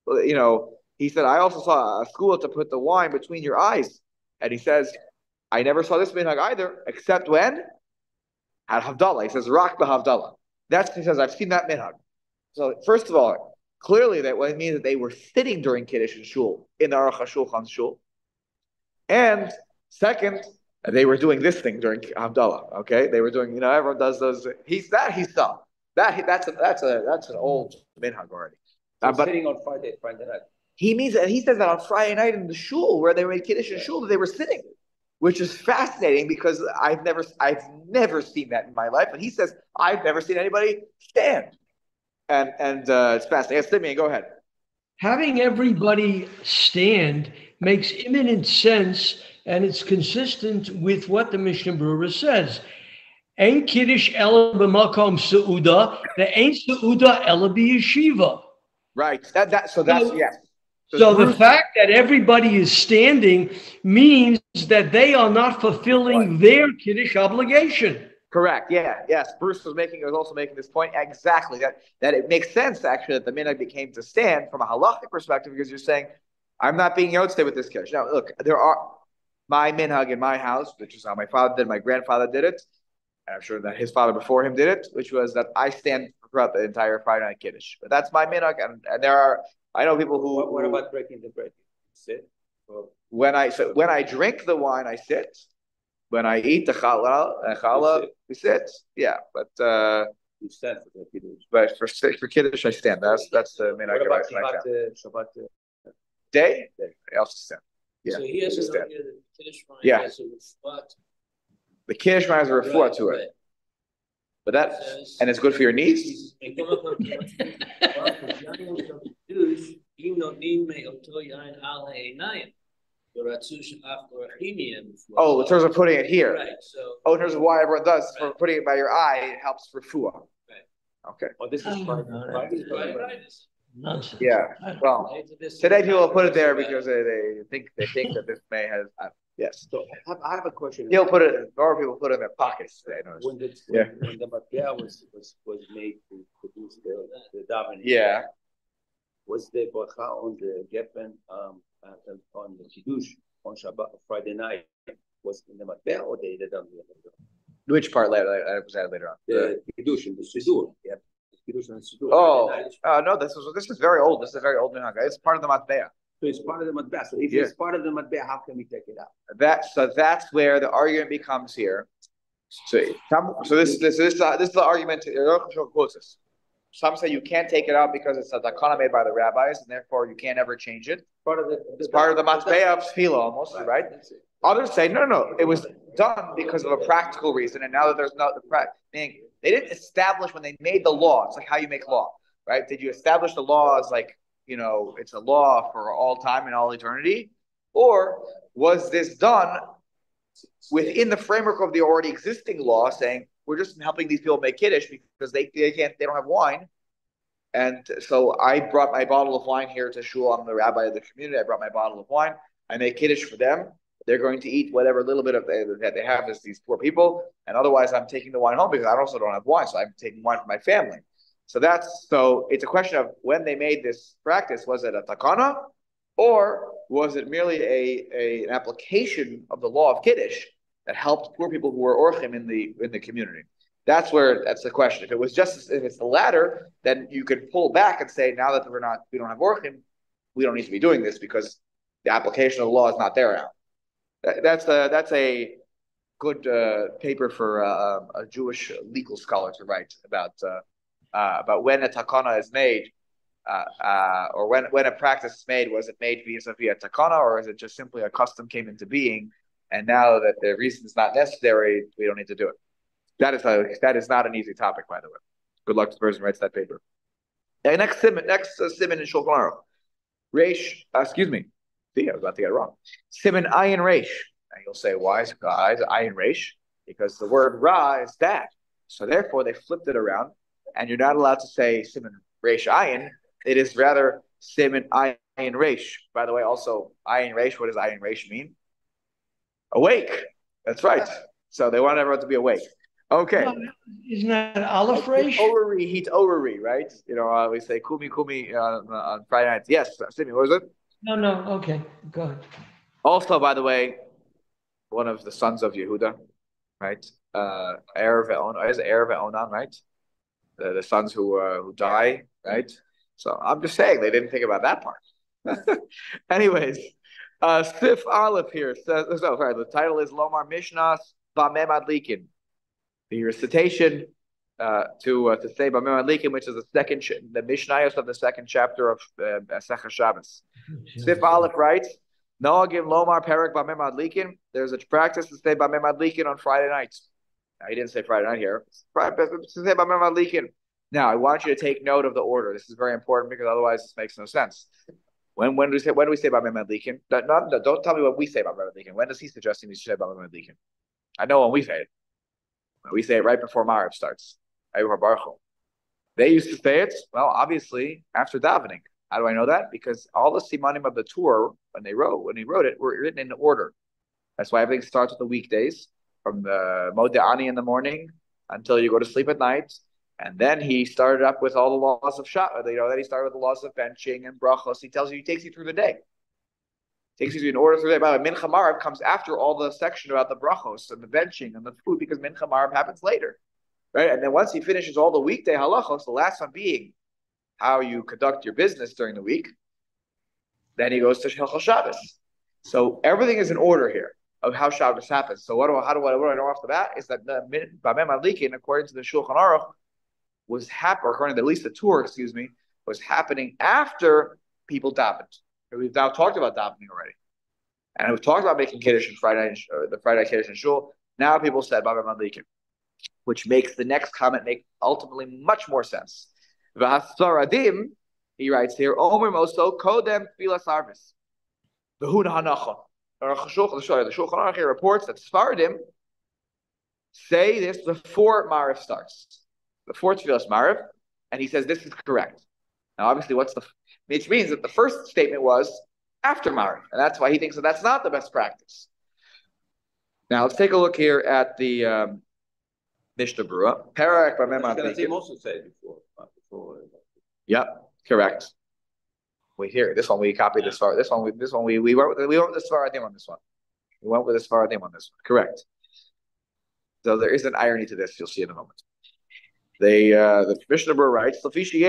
he said, I also saw a skula to put the wine between your eyes. And he says, I never saw this minhag either, except when? At Havdalah. He says, Rak b'Havdalah. He says, I've seen that minhag. So, first of all, clearly that means that they were sitting during Kiddush and Shul, in the Aruch HaShulchan Shul. And second, they were doing this thing during Havdalah. Okay? They were doing, everyone does those. He saw. That's an old minhag already. But sitting on Friday night. He says that on Friday night in the shul where they made Kiddush in shul that they were sitting, which is fascinating because I've never seen that in my life. And he says I've never seen anybody stand, and it's fascinating. Yes, Simeon, go ahead. Having everybody stand makes imminent sense, and it's consistent with what the Mishnah Berurah says. Ein Kiddush ela b'makom seuda, the ein seuda ela b'yeshiva. Right. That's yes. So the fact that everybody is standing means that they are not fulfilling their Kiddush obligation. Correct. Yeah. Yes. Bruce was also making this point exactly that it makes sense actually that the minhag became to stand from a halachic perspective because you're saying I'm not being yotzei with this Kiddush. Now look, there are my minhag in my house, which is how my father did, my grandfather did it, and I'm sure that his father before him did it, which was that I stand throughout the entire Friday night Kiddush. But that's my minhag, and there are. I know people who. What about breaking the bread? Sit. When I drink the wine, I sit. When I eat the challah, we sit. Yeah, but you stand for the Kiddush. But for Kiddush, I stand. That's the main argument. Shabbat day? I also stand. Yeah. So he has to stand. Yeah. The Kiddush wine has a refuah to it. But and it's good for your knees. Oh, in terms of putting it here. Right, so, in terms of why everyone does, for putting it by your eye, it helps refuah. Right. Okay. Oh, this is right. Nonsense. Yeah. Well, today people will put it there because they think that this may have. Yes. So I have a question. More people put it in their pockets today. When the matbea was made to produce the davening. Yeah. Was the bracha on the geffen on the kiddush on Shabbat Friday night was in the matbea or they did on the Which part later? Was added later on. The kiddush in the siddur. Yeah. Kiddush and siddur. No. This is very old. This is a very old minhag. It's part of the matbea. So it's part of the matbea. So if it's part of the matbea, how can we take it out? That's where the argument becomes here. So this is the argument. Quotes this. Some say you can't take it out because it's a takana made by the rabbis, and therefore you can't ever change it. It's part of the matbea of tefillah, almost, right? Others say no. It was done because of a practical reason, and now that there's no meaning, they didn't establish when they made the law. It's like how you make law, right? Did you establish the law as like? It's a law for all time and all eternity? Or was this done within the framework of the already existing law saying, we're just helping these people make Kiddush because they don't have wine. And so I brought my bottle of wine here to shul. I'm the rabbi of the community. I brought my bottle of wine. I make Kiddush for them. they're going to eat whatever little bit of that they have as these poor people, and otherwise I'm taking the wine home because I also don't have wine, so I'm taking wine for my family. So it's a question of when they made this practice. Was it a takana, or was it merely an application of the law of Kiddush that helped poor people who were orchim in the community? That's the question. If it's the latter, then you could pull back and say, now that we don't have orchim, we don't need to be doing this because the application of the law is not there now. That's a good paper for a Jewish legal scholar to write about when a takana is made, or when a practice is made. Was it made via takana, or is it just simply a custom came into being, and now that the reason is not necessary, we don't need to do it? That is not an easy topic, by the way. Good luck to the person who writes that paper. Next siman in Shulchan Aruch. Reish, excuse me. See, I was about to get it wrong. Siman ayin reish. And you'll say, why is ayin reish? Because the word ra is that. So therefore, they flipped it around, and you're not allowed to say siman reish ayin. It is rather siman ayin reish. By the way, also ayin reish. What does ayin reish mean? Awake. That's right. So they want everyone to be awake. Okay. Isn't that Aleph Reish? Orari, right? We say kumi on Friday nights. Yes, Simi, what was it? No. Okay, go ahead. Also, by the way, one of the sons of Yehuda, right? Erev Onan, right? The sons who die, right? So I'm just saying they didn't think about that part. Anyways, Sif Aleph here says. Sorry, the title is Lomar Mishnas Bamem Adlikin. The recitation to say Bamem Adlikin, which is the Mishnayos of the second chapter of Masechah Shabbos. Sif Aleph writes, Noagim Lomar Perek Bamem Adlikin. There's a practice to say Bamem Adlikin on Friday nights. Now, he didn't say Friday night here. To say Bamem Adlikin. Now, I want you to take note of the order. This is very important because otherwise this makes no sense. When do we say Bamem Adlikin? Don't tell me what we say about Bamem Adlikin. When does he suggesting we should say Bamem Adlikin? I know when we say it. We say it right before Ma'ariv starts. They used to say it, well, obviously, after davening. How do I know that? Because all the simanim of the Torah, when he wrote it, were written in order. That's why everything starts with the weekdays, from the Modeh Ani in the morning until you go to sleep at night. And then he started up with all the laws of Shabbat. Then he started with the laws of benching and brachos. He takes you through the day. Takes you in order through the day. By the way, Mincha Marav comes after all the section about the brachos and the benching and the food, because Mincha Marav happens later, right? And then once he finishes all the weekday halachos, the last one being how you conduct your business during the week, then he goes to Hilchos Shabbos. So everything is in order here of how Shabbos happens. So what do I know off the bat is that the Bamem Adlikin, according to the Shulchan Aruch, was happening, according to at least the Torah, was happening after people davened. We've now talked about davening already, and we've talked about making kiddush on Friday night, the Friday night kiddush in shul. Now people said Bamem Adlikin, which makes the next comment make ultimately much more sense. V'hasaradim, he writes here, Omer Moso Kodem Tfilas Arvis, V'huna Hanacha. The Shulchan Aruch here reports that Sfaradim say this before Ma'ariv starts, before Tfilas Ma'ariv, and he says this is correct. Now, obviously, which means that the first statement was after Ma'ariv, and that's why he thinks that that's not the best practice. Now, let's take a look here at the Mishnah Berurah. Perek Bamem Adlikin. He also said before. Yep, correct. This one we copied this far. This one we went with the Sfaradim on this one. We went with the Sfaradim on this one. Correct. So there is an irony to this. You'll see in a moment. The Mishnah Berurah writes,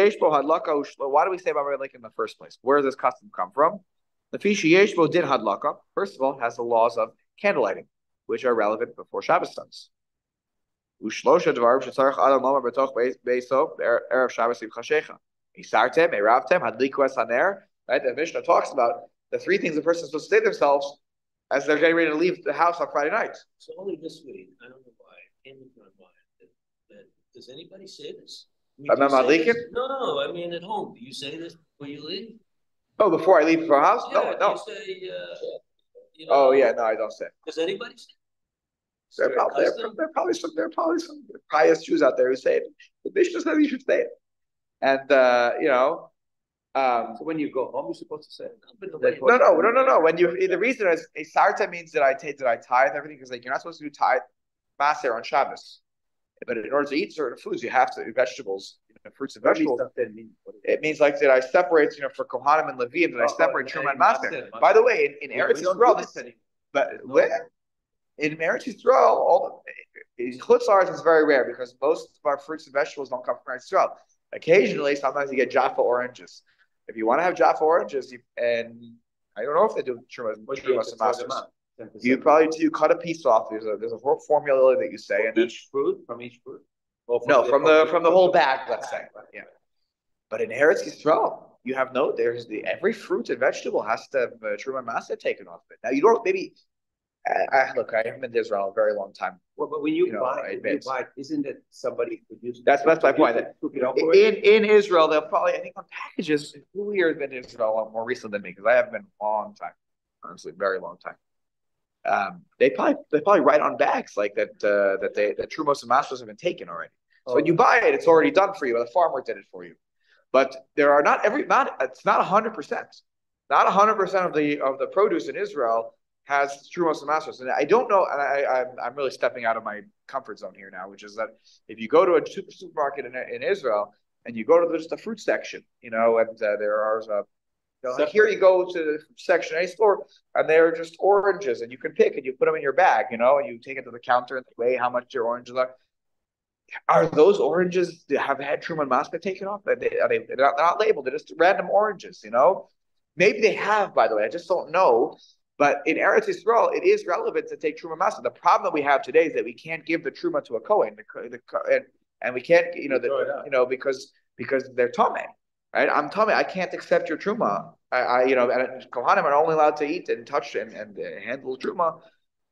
why do we say Bamem Adlikin in the first place? Where does this custom come from? The Fishi Yeshbo did hadlaka. First of all, has the laws of candlelighting, which are relevant before Shabbos starts. Ushlosha dvarim shetzarich adam lomar betoch beiso erev Shabbos yivchashecha. Isartem, eravtem, hadliku es haner. Right, the Mishnah talks about the three things the person is supposed to say themselves as they're getting ready to leave the house on Friday night. So only this week, I don't know why, it came into my mind that does anybody say this? Bamem Adlikin? No, I mean at home. Do you say this before you leave? Oh, before I leave for a house? Yeah, No. You say, Oh yeah, no, I don't say. Does anybody say? There are probably some pious Jews out there who say it. The Mishnah says you should say it, and So when you go home, you're supposed to say. No. When the reason is a sarta means that I tithe everything because like you're not supposed to do tithe maser on Shabbos. But in order to eat certain foods, you have to vegetables, fruits and vegetables. It means like that I separate, for Kohanim and Levim, that I separate Truma and Maser. By the way, in Eretz Yisrael, in Eretz Yisrael, all Chutz La'aretz is very rare because most of our fruits and vegetables don't come from Eretz Yisrael. Occasionally, sometimes you get Jaffa oranges. If you want to have Jaffa oranges, and I don't know if they do Truma and Masters. You cut a piece off. There's a whole formula that you say, and each fruit. No, from the whole bag, let's say. Yeah. But in Eretz Yisrael, you have every fruit and vegetable has to have Truma Masa taken off it. Now you don't maybe. Look, I haven't been to Israel a very long time. Well, but when you buy it, isn't it somebody produced? That's my point. In Israel, they'll probably, I think, on packages. Who here has been to Israel more recently than me? Because I haven't been a long time, honestly, very long time. They probably write on bags like that Trumos and Masters have been taken already. So when you buy it, it's already done for you. The farmer did it for you. But there are it's not 100%. Not 100% of the produce in Israel has Trumos and Masters. And I don't know, and I'm really stepping out of my comfort zone here now, which is that if you go to a supermarket in Israel and you go to just the fruit section, and there are here you go to the Section A store, and they're just oranges, and you can pick, and you put them in your bag, and you take it to the counter and weigh how much your oranges are. Are those oranges that have had Truma and Maska taken off? They're not labeled. They're just random oranges, Maybe they have, by the way. I just don't know. But in Eretz Yisrael, it is relevant to take Truma Maska. The problem that we have today is that we can't give the Truma to a Kohen, and we can't, because they're Tomei. Right, I'm telling you, I can't accept your truma. And Kohanim are only allowed to eat and touch and handle truma.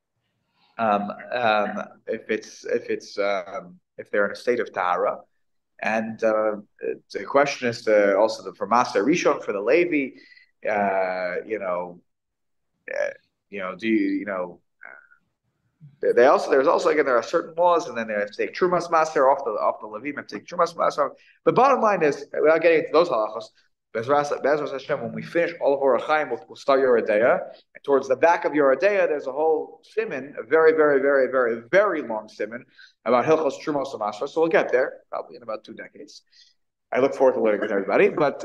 If they're in a state of tahara, and the question is also for Maser Rishon for the Levi, there's also again there are certain laws, and then they have to take Trumas Maser off the Levim and take Trumas Maser. The bottom line is, without getting into those halachos, Bezras Hashem, when we finish all of Orach Chaim, we'll start Yoreh De'ah, and towards the back of Yoreh De'ah, there's a whole siman, a very, very, very, very, very long siman about Hilchos Trumos Maser. So we'll get there probably in about 2 decades. I look forward to learning with everybody, but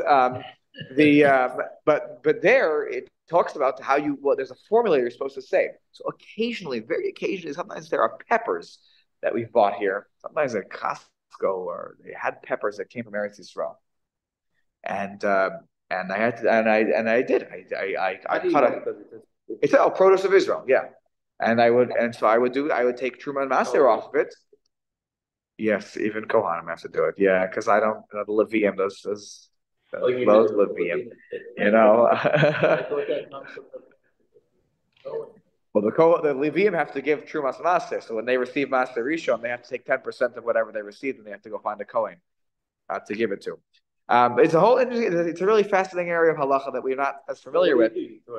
there it talks about how there's a formula you're supposed to say. So occasionally, very occasionally, sometimes there are peppers that we've bought here. Sometimes at Costco, or they had peppers that came from Eretz Yisrael, and I cut it's a produce of Israel, yeah. And I would take Truma and Maser off of it. Yes, even Kohanim have to do it. Yeah, because I don't the Levium those Levium, Well, the Levium have to give Trumas Maser. So when they receive Maser Rishon, they have to take 10% of whatever they received, and they have to go find a Kohen to give it to. It's a really fascinating area of halacha that we're not as familiar with.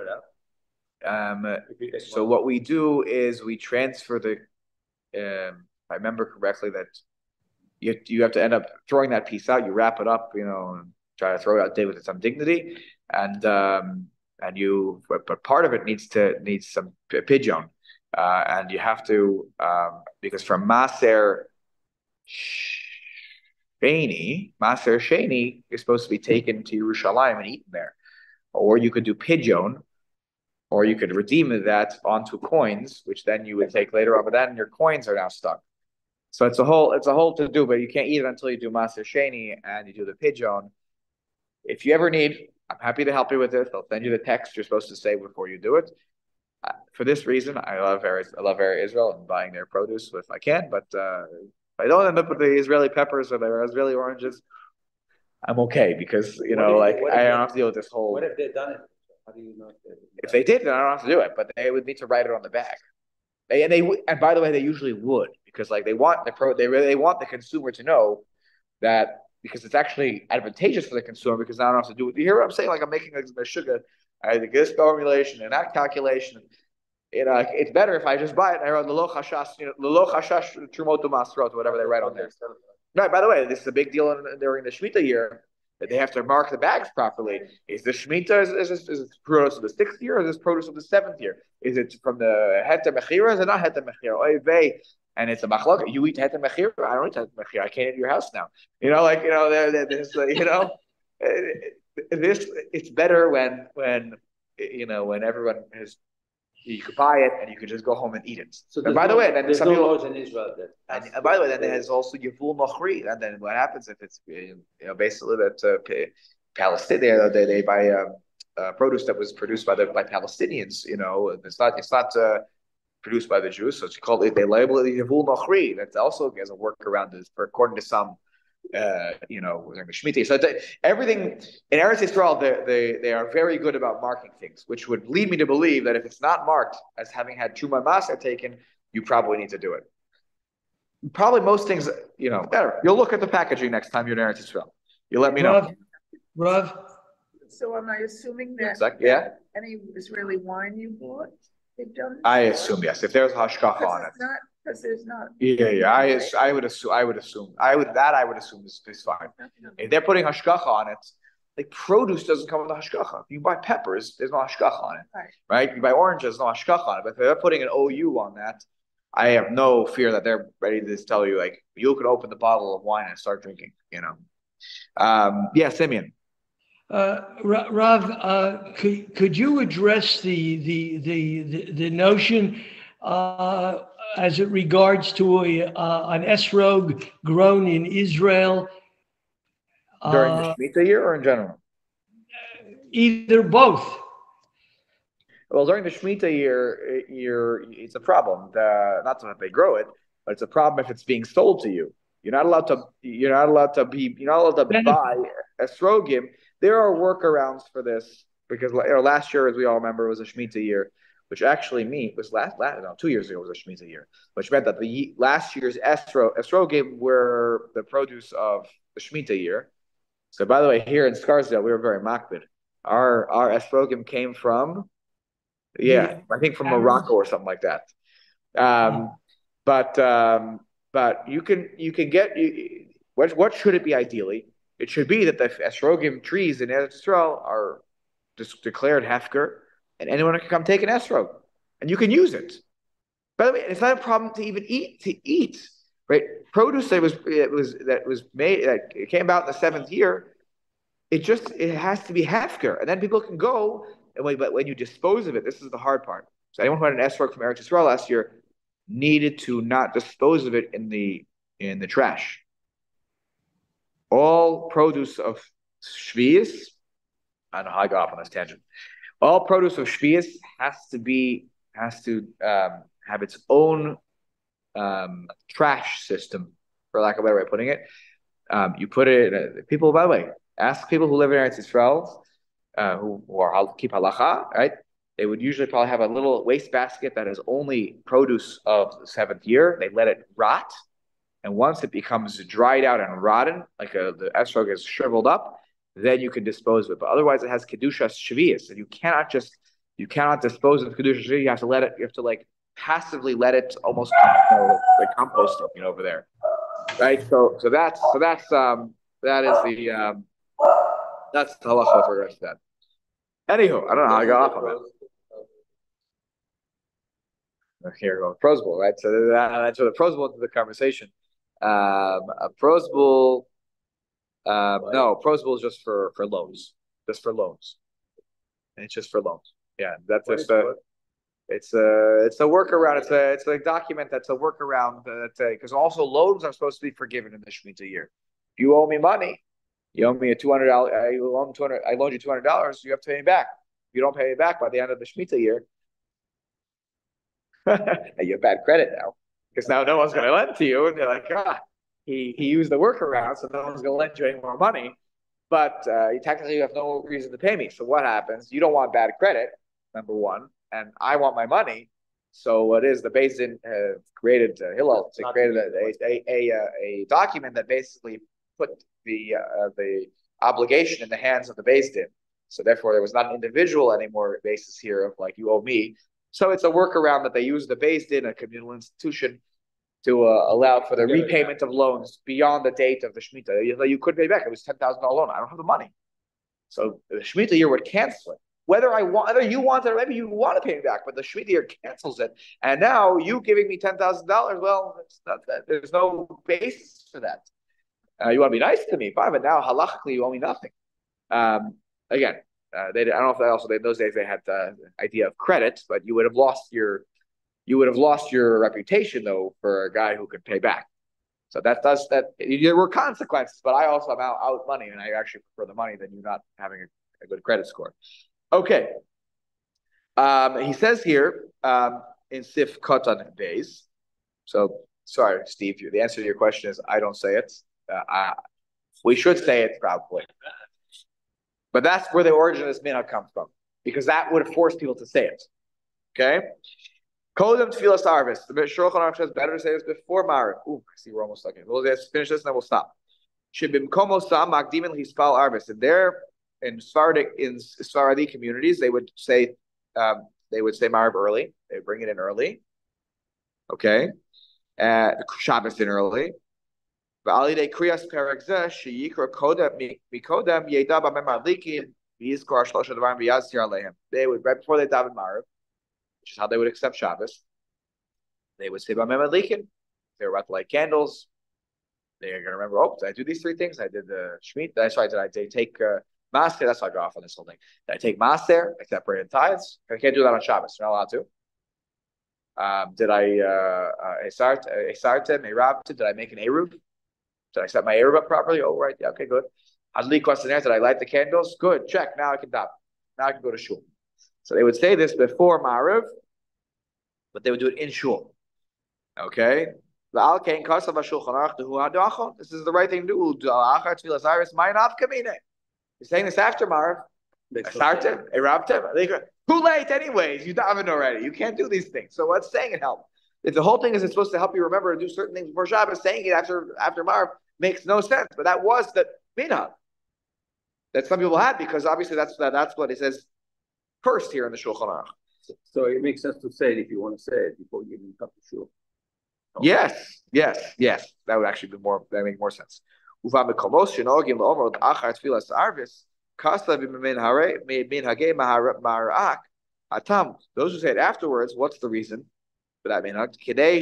So what we do is we transfer if I remember correctly, that you have to end up throwing that piece out. You wrap it up, and try to throw it out there with some dignity, but part of it needs some pidyon, and you have to because from Maser Sheni is supposed to be taken to Yerushalayim and eaten there, or you could do pidyon, or you could redeem that onto coins, which then you would take later on, but then your coins are now stuck. So it's a whole to do, but you can't eat it until you do Maser Sheni and you do the pidyon. If you ever need, I'm happy to help you with this. I'll send you the text you're supposed to say before you do it. For this reason, I love Eretz Israel and buying their produce if I can, but if I don't end up with the Israeli peppers or the Israeli oranges, I'm okay because I don't have to deal with this whole. What if they've done it? How do you know if they did? Then I don't have to do it, but they would need to write it on the bag. And by the way, they usually would, because they want the consumer to know that, because it's actually advantageous for the consumer, because I don't have to do it. You hear what I'm saying? Like I'm making a sugar, I have this formulation and that calculation. It's better if I just buy it and I write L'lo chashash trumot u'masrot, whatever they write on there. Right. By the way, this is a big deal during the Shemitah year. They have to mark the bags properly. Is the Shemitah, is this produce of the 6th year, or is this produce of the 7th year? Is it from the Heter Mechira, is it not Heter Mechira? Oy vey. And it's a machlok. You eat Heter Mechira? I don't eat Heter Mechira. I can't eat your house now. There's, this, it's better when everyone has, you could buy it and you could just go home and eat it. So and by the way, then some people, laws in Israel that. and by the way, then there's also Yevul Nochri. And then what happens if it's basically that Palestinian they buy produce that was produced by Palestinians. It's not produced by the Jews, so it's called. They label it Yevul Nochri. That also has a workaround according to some. During the Shemitah. So everything in Eretz Yisrael, they are very good about marking things, which would lead me to believe that if it's not marked as having had Truma Maser taken, you probably need to do it. Probably most things, better. You'll look at the packaging next time you're in Eretz Yisrael. You let me know. Rav? So am I assuming that any Israeli wine you bought, they've done? I assume yes. If there's hashgacha on it. Because there's not. Yeah. I would assume is fine. If they're putting hashgacha on it, like produce doesn't come with the hashgacha. If you buy peppers, there's no hashgacha on it, right? If you buy oranges, no hashgacha on it. But if they're putting an OU on that, I have no fear that they're ready to just tell you, like, you could open the bottle of wine and start drinking. Simeon. Rav, could you address the notion as it regards to an esrog grown in Israel during the Shemitah year or in general? Either both. Well, during the Shemitah year, it's a problem. Not that they grow it, but it's a problem if it's being sold to you. You're not allowed to buy esrogim. There are workarounds for this because last year, as we all remember, was a Shemitah year, which actually was 2 years ago was a Shemitah year, which meant that the last year's esrogim were the produce of the Shemitah year. So, by the way, here in Scarsdale, we were very makbid. Our esrogim came from, I think from Morocco or something like that. But you can get what should it be ideally? It should be that the esrogim trees in Eretz Yisrael are just declared hefker, and anyone can come take an esrog, and you can use it. By the way, it's not a problem to even eat, right? Produce that was made that came about in the 7th year. It has to be hefker, and then people can go. But when you dispose of it, this is the hard part. So anyone who had an esrog from Eretz Yisrael last year needed to not dispose of it in the trash. All produce of Shvius, I don't know how I got off on this tangent. All produce of Shvius has to have its own trash system, for lack of a better way of putting it. You put it. People, by the way, ask people who live in Eretz Yisrael who keep halacha, right? They would usually probably have a little waste basket that is only produce of the 7th year. They let it rot. And once it becomes dried out and rotten, like the esrog is shriveled up, then you can dispose of it. But otherwise, it has kedushas shvius, and you cannot dispose of kedushas shvius. You have to let it. You have to like passively let it almost like compost over there, right? So that's the halacha with regards to that. Anywho, I don't know how I got off on that. Here we go, Prose Bowl, right? So that's where the Prose Bowl into the conversation. A Prose Bowl, no, Prose Bowl is just for loans, and it's just for loans. Yeah, that's just it's a workaround. It's a document that's a workaround because also loans are supposed to be forgiven in the Shemitah year. If you owe me money, you owe me $200. I loaned you $200. You have to pay me back. If you don't pay me back by the end of the Shemitah year, you have bad credit now. Because now no one's going to lend to you, and they're like, he used the workaround, so no one's going to lend you any more money. But technically, you have no reason to pay me. So what happens? You don't want bad credit, number one, and I want my money. So what is the Beis Din created Hillel created a document that basically put the obligation in the hands of the Beis Din. So therefore, there was not an individual anymore basis here of like you owe me. So it's a workaround that they use the Beis Din, a communal institution, to allow for the repayment of loans beyond the date of the Shemitah. You could pay back. It was $10,000 loan. I don't have the money. So the Shemitah year would cancel it. Whether you want it or maybe you want to pay me back, but the Shemitah year cancels it. And now you giving me $10,000, well, it's not that. There's no basis for that. You want to be nice to me, fine, but now halachically you owe me nothing. Again, I don't know if that also in those days they had the idea of credit, but you would have lost your reputation though for a guy who could pay back. So that there were consequences, but I also am out money, and I actually prefer the money than you not having a good credit score. Okay. He says here in Sif Katan Beis. So sorry, Steve. The answer to your question is I don't say it. We should say it probably, but that's where the origin of this minhag comes from, because that would have forced people to say it. Okay. Kodem Tfilas Arvis. The Shulchan Aruch says better to say this before Ma'ariv. Ooh, I see we're almost stuck in. We'll just finish this and then we'll stop. Shibim Komo Sam Magdimin Hispal Arvis. And there, in Sephardi communities, they would say Ma'ariv early. They bring it in early. Okay, Shabbos in early. V'alidei Kriyas Perek Zeh Sheyikra Kodem Mikodem Yeda B'Mem Adlikin V'Yizkor Shlosha Devarim V'Yazir Aleim. They would right before they daven Ma'ariv, which is how they would accept Shabbos. They would say B'Mem Adlikin. They were about to light candles. They're going to remember, oh, did I do these three things? I did the Shemitah. That's right. Did I take Maser? That's why I go off on this whole thing. Did I take Maser? I separated tithes. I can't do that on Shabbos. You're not allowed to. Did I Esartem, Erabtem? Did I make an Eruv? Did I set my Eruv up properly? Oh, right. Yeah, okay, good. Hadli questionnaire. Did I light the candles? Good. Check. Now I can daven. Now I can go to shul. So they would say this before Ma'ariv, but they would do it in shul. Okay? This is the right thing to do. You're saying this after Ma'ariv. Too late anyways. You davened already. You can't do these things. So what's saying it help? If the whole thing is it's supposed to help you remember to do certain things before Shabbos, saying it after Ma'ariv makes no sense. But that was the minhag that some people had, because obviously that's what it says first here in the Shulchan Aruch. So it makes sense to say it if you want to say it before you even come to shul. Yes. That would actually be more. That make more sense. Those who say it afterwards, what's the reason for that minhag?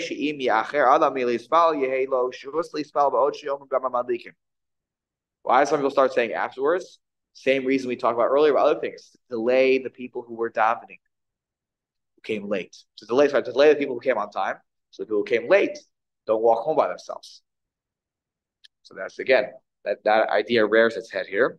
Why do some people start saying afterwards? Same reason we talked about earlier about other things. To delay the people who were davening, who came late. To delay the people who came on time. So the people who came late don't walk home by themselves. So that's again that idea rears its head here.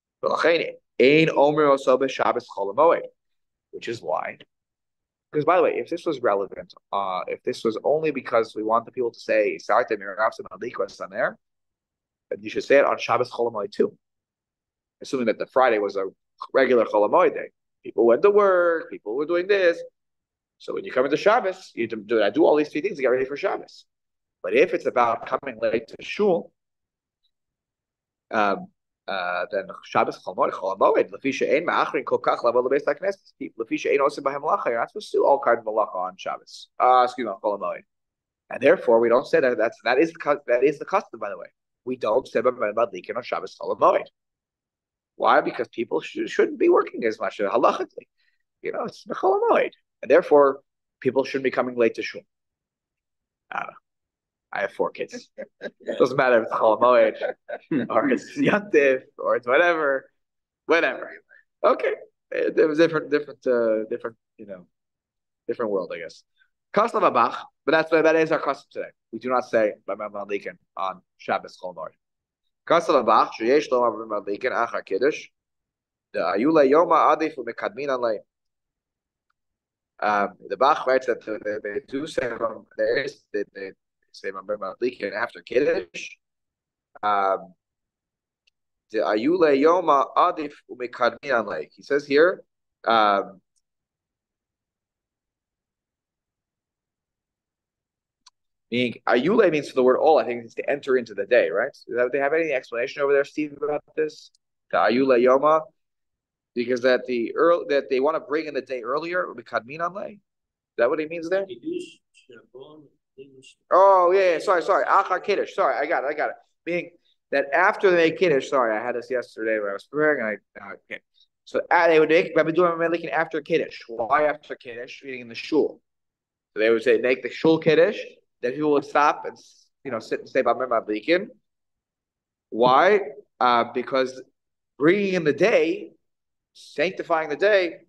Which is why. Because by the way, if this was relevant, if this was only because we want the people to say Sartem on there, then you should say it on Shabbos Chol Hamoed too. Assuming that the Friday was a regular Chol Hamoed day. People went to work, people were doing this. So when you come into Shabbos, I do all these three things to get ready for Shabbos. But if it's about coming late to shul, then Shabbos Chol Hamoed, Lefisha Ein Ma'achrin Kol Kach Lavo LeBeis HaKnesses. Lefisha Ein Oseh B'Hem Malacha. You're not supposed to do all kinds of malacha on Shabbos. On Chol Hamoed, and therefore we don't say that. That is the custom, by the way. We don't say B'Mem Adlikin on Shabbos Chol Hamoed. Why? Because people shouldn't be working as much halachically. It's Chol Hamoed. And therefore, people shouldn't be coming late to shul. I don't know. I have 4 kids. It doesn't matter if it's Chol Hamoed or it's Yantif or it's whatever. Okay, there was different, different world, I guess. Custom Abach, but that is our custom today. We do not say B'Mem Adlikin on Shabbos Chol Hamoed. Custom Abach, sheyesh lo B'Mem Adlikin achar kiddush. The ayula yoma adif u'mekadmin alei. The Bach writes that they do say they say B'Mem Adlikin after Kiddush. The Ayule Yoma Adif Umekadmin Alei. He says here, meaning Ayule means for the word all. I think it's to enter into the day, right? Do they have any explanation over there, Steve, about this? The Ayule Yoma. Because that they want to bring in the day earlier, is that what he means there? Oh yeah, sorry. Achar Kiddush. Sorry, I got it. Meaning that after they make Kiddush, sorry, I had this yesterday when I was preparing, and okay. So they would make Rabbi Doing Melikin after Kiddush. Why after Kiddush? Meaning in the shul. So they would say make the shul Kiddush, then people would stop and sit and say Bamim Melikin. Why? Because bringing in the day, sanctifying the day,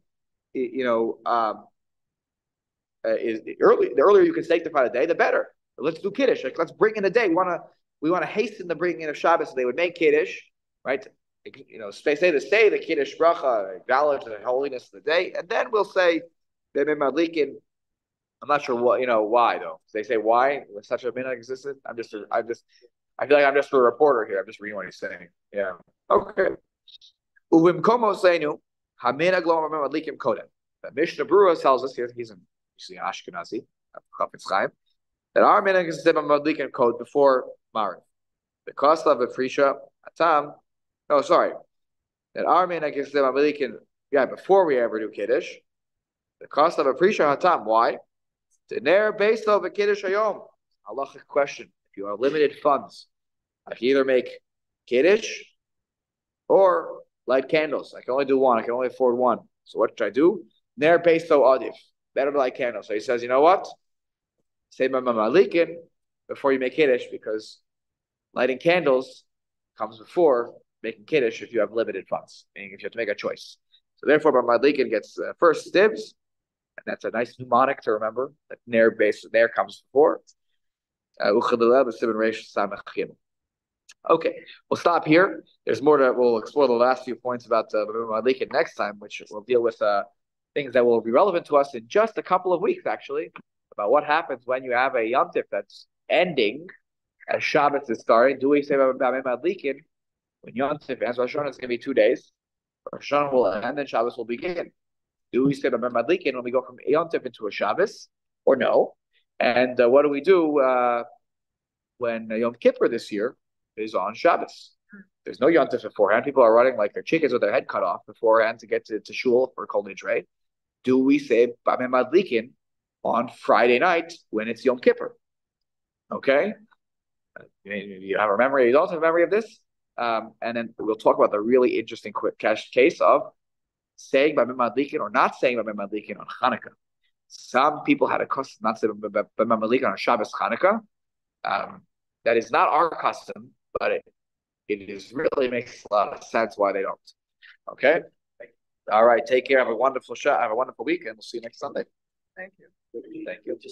is early. The earlier you can sanctify the day, the better. But let's do Kiddush. Like, let's bring in the day. We want to hasten the bringing in of Shabbos. So they would make Kiddush, right? Say the Kiddush bracha, acknowledge the holiness of the day, and then we'll say Bimim Madlikin. I'm not sure why though. They say why when such a minhag existed. I feel like I'm just a reporter here. I'm just reading what he's saying. Yeah. Okay. Uvim komo seinu haminag lo madlikim kodem. The Mishnah Berurah tells us here. He's an Ashkenazi, Chafetz Chaim, that our minhag is to madlikim kod before Mariv. The cost of a frisha atam. No, sorry. That our minhag is to madlikim. Yeah, before we ever do Kiddush. The cost of a frisha hatam. Why? Dener based on a Kiddush hayom. Halachic question. If you have limited funds, I can either make Kiddush or light candles. I can only do one. I can only afford one. So what should I do? Ner based on adif. Better to light candles. So he says, you know what? Say Malikin before you make Kiddush, because lighting candles comes before making Kiddush if you have limited funds, meaning if you have to make a choice. So therefore, Malikin gets first dibs. And that's a nice mnemonic to remember. That Ner comes before. Okay, we'll stop here. There's more we'll explore the last few points about Madlikin next time, which will deal with things that will be relevant to us in just a couple of weeks, actually, about what happens when you have a Yom Tif that's ending as Shabbos is starting. Do we say Madlikin when Yom Tif ends? Rosh Hashanah is going to be 2 days. Rosh Hashanah will end, and Shabbos will begin. Do we say Madlikin when we go from Yom Tif into a Shabbos, or no? And what do we do when Yom Kippur this year is on Shabbos? There's no Yom Tif beforehand. People are running like their chickens with their head cut off beforehand to get to shul for Kol Nidrei. Do we say Bamim Madlikin on Friday night when it's Yom Kippur? Okay? You have a memory, you don't have a memory of this? And then we'll talk about the really interesting quick case of saying Bamim Madlikin or not saying Bamim Madlikin on Hanukkah. Some people had a custom not to say Bamim Madlikin on Shabbos Hanukkah. That is not our custom, but it really makes a lot of sense why they don't. Okay? All right, take care. Have a wonderful week, and we'll see you next Sunday. Thank you. Thank you.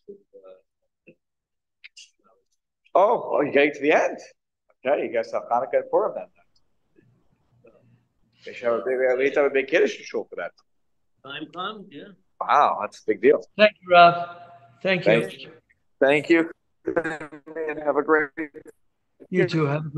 Oh, you're getting to the end. Okay, you guys have Hanukkah and Purim then. We need to have a big Kiddush show for that. Time comes, yeah. Wow, that's a big deal. Thank you, Rav. Thank you. Thank you. And have a great week. You too. Have a